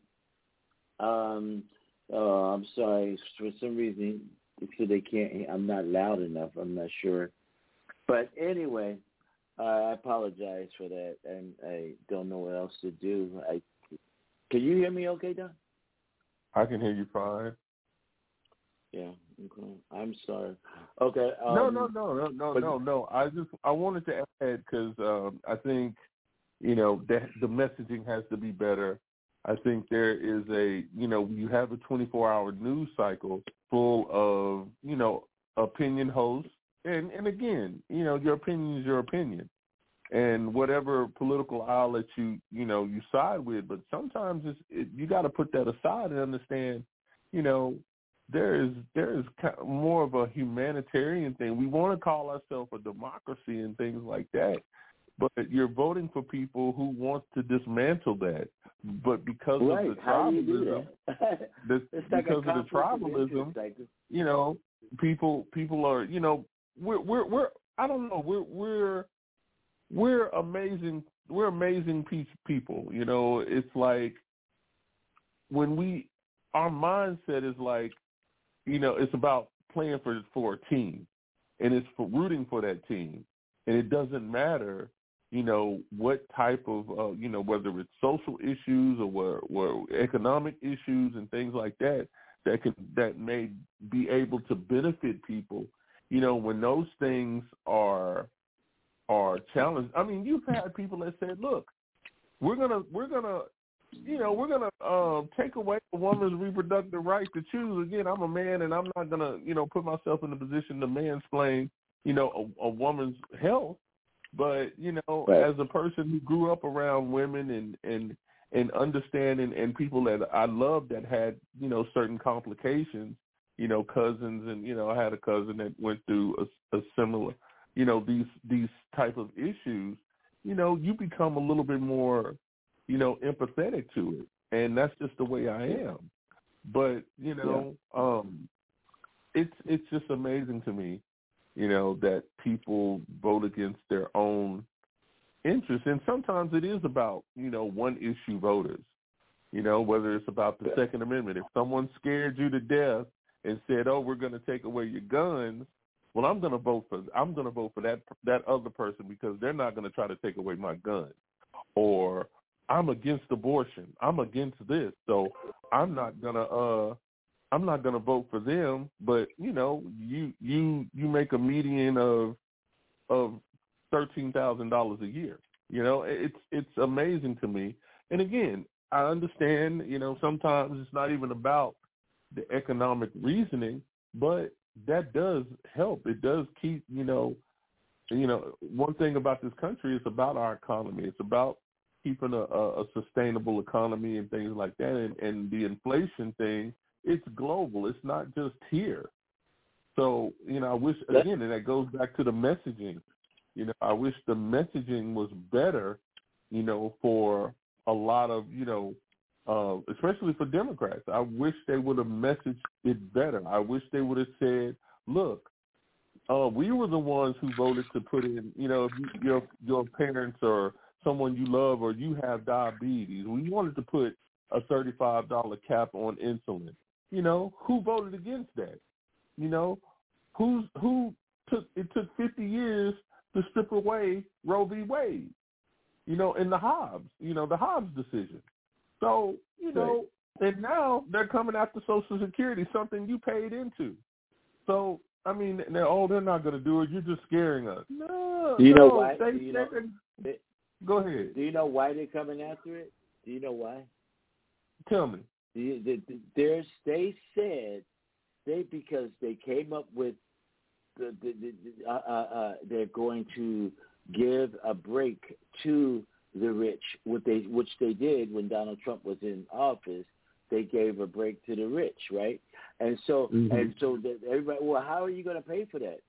um, oh, I'm sorry for some reason. So they can't. I'm not loud enough. I'm not sure, but anyway. Uh, I apologize for that, and I don't know what else to do. I can you hear me? Okay, Don? I can hear you fine. Yeah. Okay. I'm sorry. Okay. Um, no, no, no, no, no, no, no. I just I wanted to add because um, I think you know that the messaging has to be better. I think there is a you know you have a twenty-four hour news cycle full of you know opinion hosts, and and again you know your opinion is your opinion, and whatever political aisle that you you know you side with, but sometimes it's, it, you got to put that aside and understand, you know. There is there is more of a humanitarian thing. We want to call ourselves a democracy and things like that, but you're voting for people who want to dismantle that. But because right. of the How tribalism, do you do that? the, like because of the tribalism, you know, people people are you know we're we're we're I don't know we're we're we're amazing we're amazing people. You know, it's like when we our mindset is like. You know, it's about playing for for a team, and it's for rooting for that team, and it doesn't matter, you know, what type of, uh, you know, whether it's social issues or where, where economic issues and things like that that can that may be able to benefit people. You know, when those things are are challenged. I mean, you've had people that said, "Look, we're gonna we're gonna." You know, we're going to um, take away a woman's reproductive right to choose. Again, I'm a man, and I'm not going to, you know, put myself in a position to mansplain, you know, a, a woman's health. But, you know, right. as a person who grew up around women and, and, and understanding and people that I loved that had, you know, certain complications, you know, cousins. And, you know, I had a cousin that went through a, a similar, you know, these these type of issues. You know, you become a little bit more you know, empathetic to it. And that's just the way I am. But, you know, yeah. um, it's it's just amazing to me, you know, that people vote against their own interests. And sometimes it is about, you know, one-issue voters, you know, whether it's about the yeah. Second Amendment. If someone scared you to death and said, oh, we're going to take away your guns, well, I'm going to vote for I'm going to vote for that that other person because they're not going to try to take away my gun. Or I'm against abortion. I'm against this, so I'm not gonna. Uh, I'm not gonna vote for them. But you know, you you you make a median of of thirteen thousand dollars a year. You know, it's it's amazing to me. And again, I understand. You know, sometimes it's not even about the economic reasoning, but that does help. It does keep. You know, you know, one thing about this country is about our economy. It's about keeping a, a sustainable economy and things like that. And, and the inflation thing, it's global. It's not just here. So, you know, I wish, again, and that goes back to the messaging. You know, I wish the messaging was better, you know, for a lot of, you know, uh, especially for Democrats. I wish they would have messaged it better. I wish they would have said, look, uh, we were the ones who voted to put in, you know, if you, your your parents or someone you love or you have diabetes, we wanted to put a thirty-five dollars cap on insulin. You know, who voted against that? You know, who's, who took, it took fifty years to strip away Roe v. Wade, you know, and the Hobbs, you know, the Hobbs decision. So, you know, right. and now they're coming after Social Security, something you paid into. So, I mean, they're, oh, they're not going to do it. You're just scaring us. No, do you no, know why? They, do you know, they, go ahead. Do you know why they're coming after it? Do you know why? Tell me. The, the, the, they said they because they came up with the, the, the uh, uh, uh, they're going to give a break to the rich, what they which they did when Donald Trump was in office. They gave a break to the rich, right? And so mm-hmm. and so that everybody, well, how are you going to pay for that?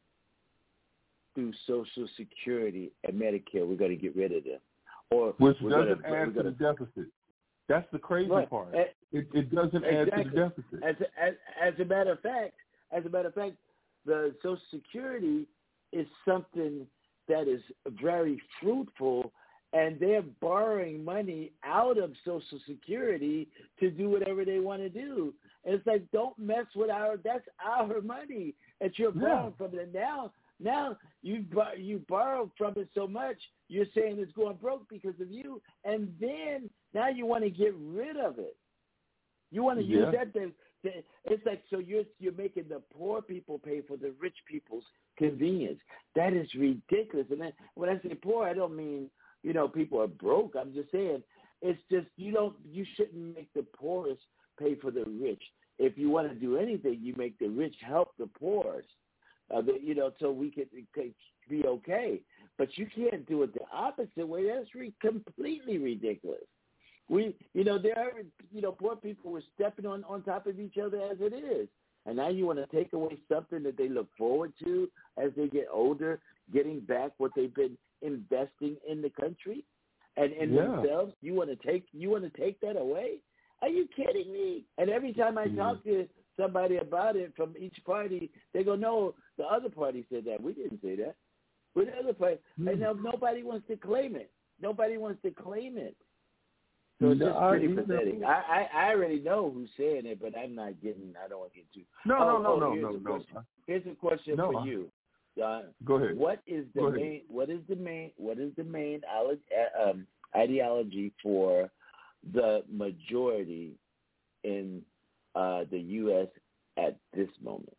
Through Social Security and Medicare, we're going to get rid of them, or which we're doesn't gonna, add we're to gonna, the deficit. That's the crazy right. part. And, it, it doesn't exactly. add to the deficit. As a, as, as a matter of fact, as a matter of fact, the Social Security is something that is very fruitful, and they're borrowing money out of Social Security to do whatever they want to do. And it's like, don't mess with our, that's our money that you're borrowing yeah. from them. Now, Now you you borrowed from it so much, you're saying it's going broke because of you, and then now you want to get rid of it. You want to yeah. use that to, to, it's like, so you're you're making the poor people pay for the rich people's convenience. That is ridiculous. And then when I say poor, I don't mean, you know, people are broke. I'm just saying it's just, you don't, you shouldn't make the poorest pay for the rich. If you want to do anything, you make the rich help the poorest, uh, the, you know, so we can be okay. But you can't do it the opposite way. That's re- completely ridiculous. We, you know, there are, you know, poor people were stepping on, on top of each other as it is. And now you want to take away something that they look forward to as they get older, getting back what they've been investing in the country and in yeah. themselves. You want to take, you want to take that away? Are you kidding me? And every time I talk to somebody about it from each party, they go, no, the other party said that. We didn't say that. We're the other party. Mm-hmm. And now nobody wants to claim it. Nobody wants to claim it. So it's just pretty I, pathetic. Know. I, I, I already know who's saying it, but I'm not getting, I don't want to get too. No, oh, no, no, oh, no, here's no, a no. question. Here's a question no, for you. Uh, Go ahead. What is the Go main, ahead. what is the main, what is the main um, ideology for the majority in uh, the U S at this moment?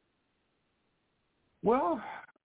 Well,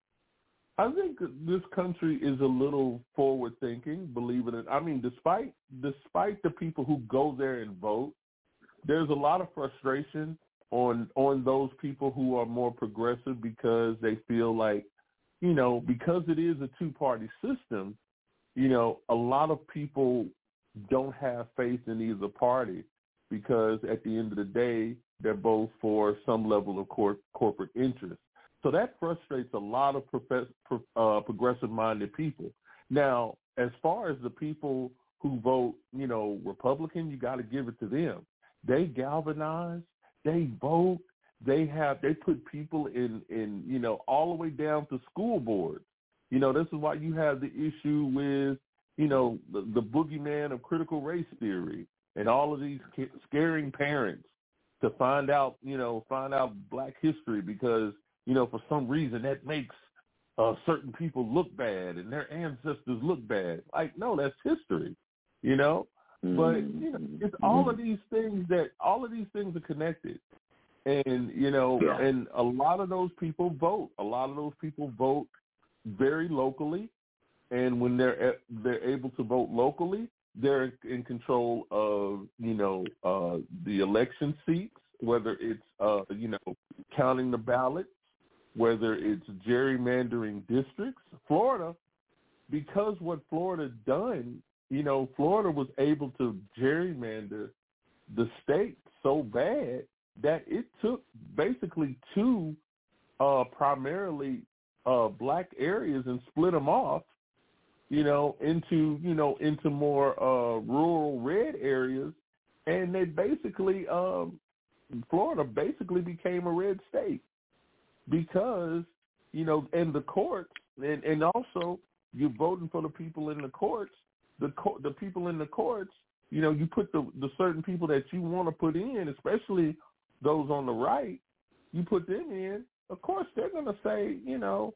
I think this country is a little forward-thinking, believe it or not. I mean, despite despite the people who go there and vote, there's a lot of frustration on on those people who are more progressive because they feel like, you know, because it is a two-party system, you know, a lot of people don't have faith in either party because at the end of the day, they're both for some level of cor- corporate interest. So that frustrates a lot of profess- uh, progressive-minded people. Now, as far as the people who vote, you know, Republican, you got to give it to them. They galvanize, they vote, they have, they put people in, in, you know, all the way down to school boards. You know, this is why you have the issue with, you know, the, the boogeyman of critical race theory and all of these scaring parents to find out, you know, find out Black history because, you know, for some reason that makes uh, certain people look bad and their ancestors look bad. Like, no, that's history, you know. Mm-hmm. But, you know, it's all of these things that, all of these things are connected. And, you know, yeah. and a lot of those people vote. A lot of those people vote very locally. And when they're they're able to vote locally, they're in control of, you know, uh, the election seats, whether it's, uh, you know, counting the ballots, whether it's gerrymandering districts. Florida, because what Florida done, you know, Florida was able to gerrymander the state so bad that it took basically two uh, primarily uh, Black areas and split them off, you know, into, you know, into more uh, rural red areas. And they basically, um, Florida basically became a red state. Because, you know, in the courts, and, and also you're voting for the people in the courts, the co- the people in the courts, you know, you put the, the certain people that you want to put in, especially those on the right, you put them in, of course they're going to say, you know,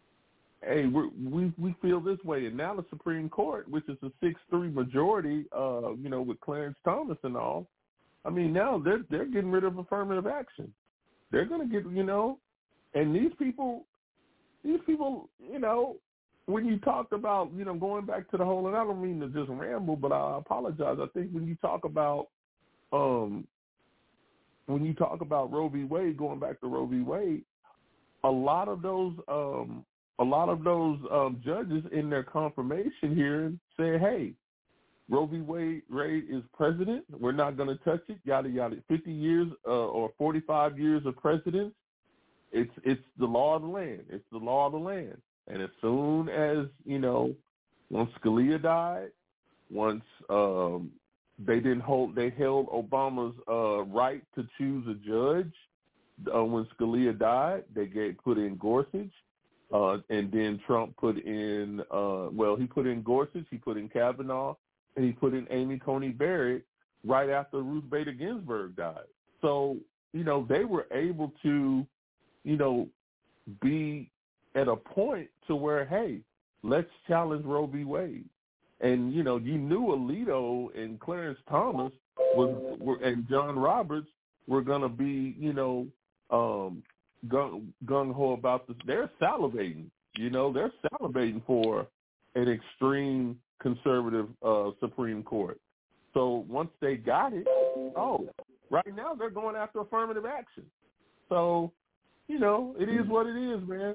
hey, we're, we we feel this way. And now the Supreme Court, which is a six three majority, uh, you know, with Clarence Thomas and all, I mean, now they're, they're getting rid of affirmative action. They're going to get, you know, and these people, these people, you know, when you talked about, you know, going back to the whole, and I don't mean to just ramble, but I apologize. I think when you talk about, um, when you talk about Roe v. Wade, going back to Roe v. Wade, a lot of those, um, a lot of those um, judges in their confirmation hearing said, "Hey, Roe v. Wade, Wade is president. We're not going to touch it. Yada yada. Fifty years uh, or forty-five years of precedence. It's it's the law of the land. It's the law of the land." And as soon as, you know, once Scalia died, once um, they didn't hold, they held Obama's uh, right to choose a judge. Uh, when Scalia died, they gave put in Gorsuch, uh, and then Trump put in, uh, well, he put in Gorsuch, he put in Kavanaugh, and he put in Amy Coney Barrett right after Ruth Bader Ginsburg died. So, you know, they were able to, you know, be at a point to where, hey, let's challenge Roe v. Wade. And, you know, you knew Alito and Clarence Thomas was, were, and John Roberts were going to be, you know, um, gung, gung-ho about this. They're salivating, you know, they're salivating for an extreme conservative uh, Supreme Court. So once they got it, oh, right now they're going after affirmative action. So, you know, it is what it is, man.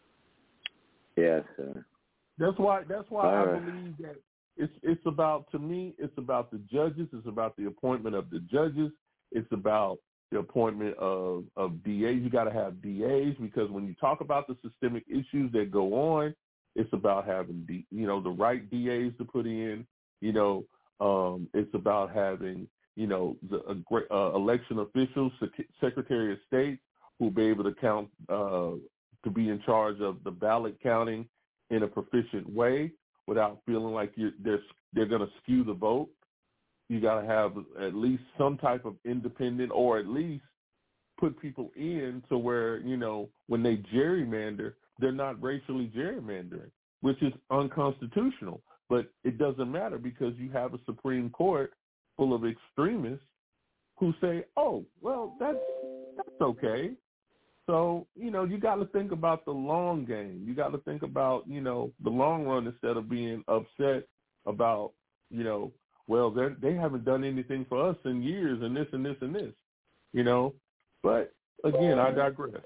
Yes, sir. That's why. That's why All I right. believe that it's it's about, to me, it's about the judges. It's about the appointment of the judges. It's about the appointment of, of D As. You got to have D As, because when you talk about the systemic issues that go on, it's about having D, you know, the right D As to put in. You know, um, it's about having, you know, the a great, uh, election officials, sec- Secretary of State, who will be able to count, uh, to be in charge of the ballot counting in a proficient way without feeling like you're, they're they're going to skew the vote. You got to have at least some type of independent, or at least put people in to where, you know, when they gerrymander, they're not racially gerrymandering, which is unconstitutional. But it doesn't matter, because you have a Supreme Court full of extremists who say, oh, well, that's that's okay. So, you know, you got to think about the long game. You got to think about, you know, the long run, instead of being upset about, you know, well, they they haven't done anything for us in years, and this and this and this, you know. But, again, I digress.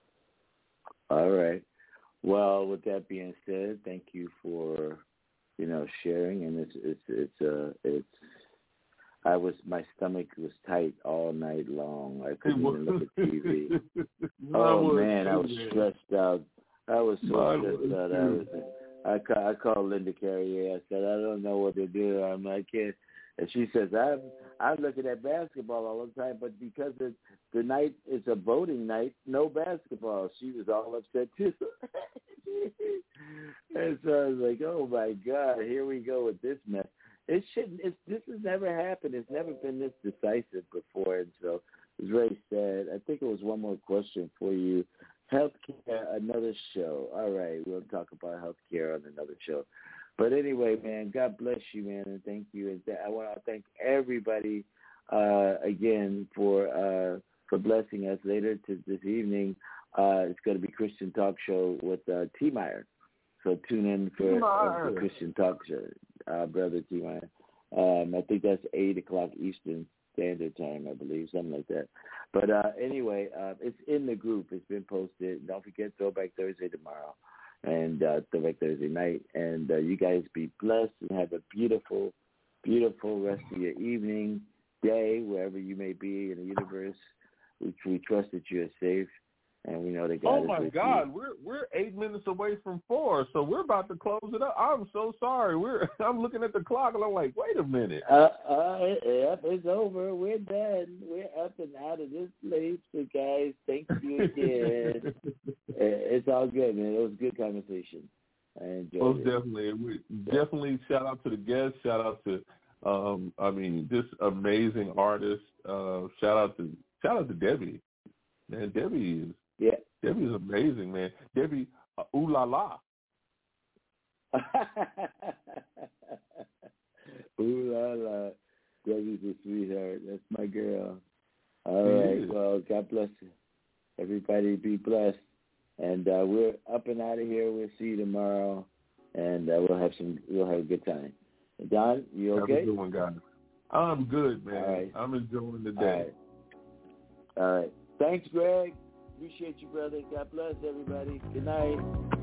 All right. Well, with that being said, thank you for, you know, sharing. And it's, it's, it's, uh, it's, I was, my stomach was tight all night long. I couldn't even look at T V. Oh, man, I was stressed out. I was so Mine stressed was out. I was, I, call, I called Linda Carrier. I said, I don't know what to do. I'm like, I can't. And she says, I'm, I'm looking at basketball all the time, but because it's, the night is a voting night, no basketball. She was all upset, too. And so I was like, oh, my God, here we go with this mess. It shouldn't. It's, this has never happened. It's never been this decisive before, and so it's very sad. I think it was one more question for you. Healthcare, another show. All right, we'll talk about healthcare on another show. But anyway, man, God bless you, man, and thank you. And I want to thank everybody uh, again for uh, for blessing us. Later to this evening, uh, it's going to be Christian Talk Show with uh, T. Meyer. So tune in for, uh, for Christian Talk Show, uh, brother T. Meyer. Um, I think that's eight o'clock Eastern Standard Time, I believe, something like that. But uh, anyway, uh, it's in the group. It's been posted. Don't forget Throwback Thursday tomorrow, and uh, Throwback Thursday night. And uh, you guys be blessed and have a beautiful, beautiful rest of your evening, day, wherever you may be in the universe. We, we trust that you are safe. And we know that God oh is my with God, you. we're we're eight minutes away from four, so we're about to close it up. I'm so sorry. We're I'm looking at the clock and I'm like, wait a minute. Uh, uh, yep, it's over. We're done. We're up and out of this place. So guys, thank you again. It's all good, man. It was a good conversation. I enjoyed Most it. definitely. We definitely shout out to the guests. Shout out to, um, I mean, this amazing artist. Uh, shout out to shout out to Debbie. Man, Debbie is. Yeah. Debbie's amazing, man. Debbie, uh, ooh la la. Ooh la la. Debbie's a sweetheart. That's my girl. All She right. is. Well, God bless you. Everybody be blessed. And uh, we're up and out of here. We'll see you tomorrow, and uh, we'll have some. We'll have a good time. Don, you okay? Have a good one, guys. I'm good, man. All right. I'm enjoying the All day. right. All right. Thanks, Greg. Appreciate you, brother. God bless everybody. Good night.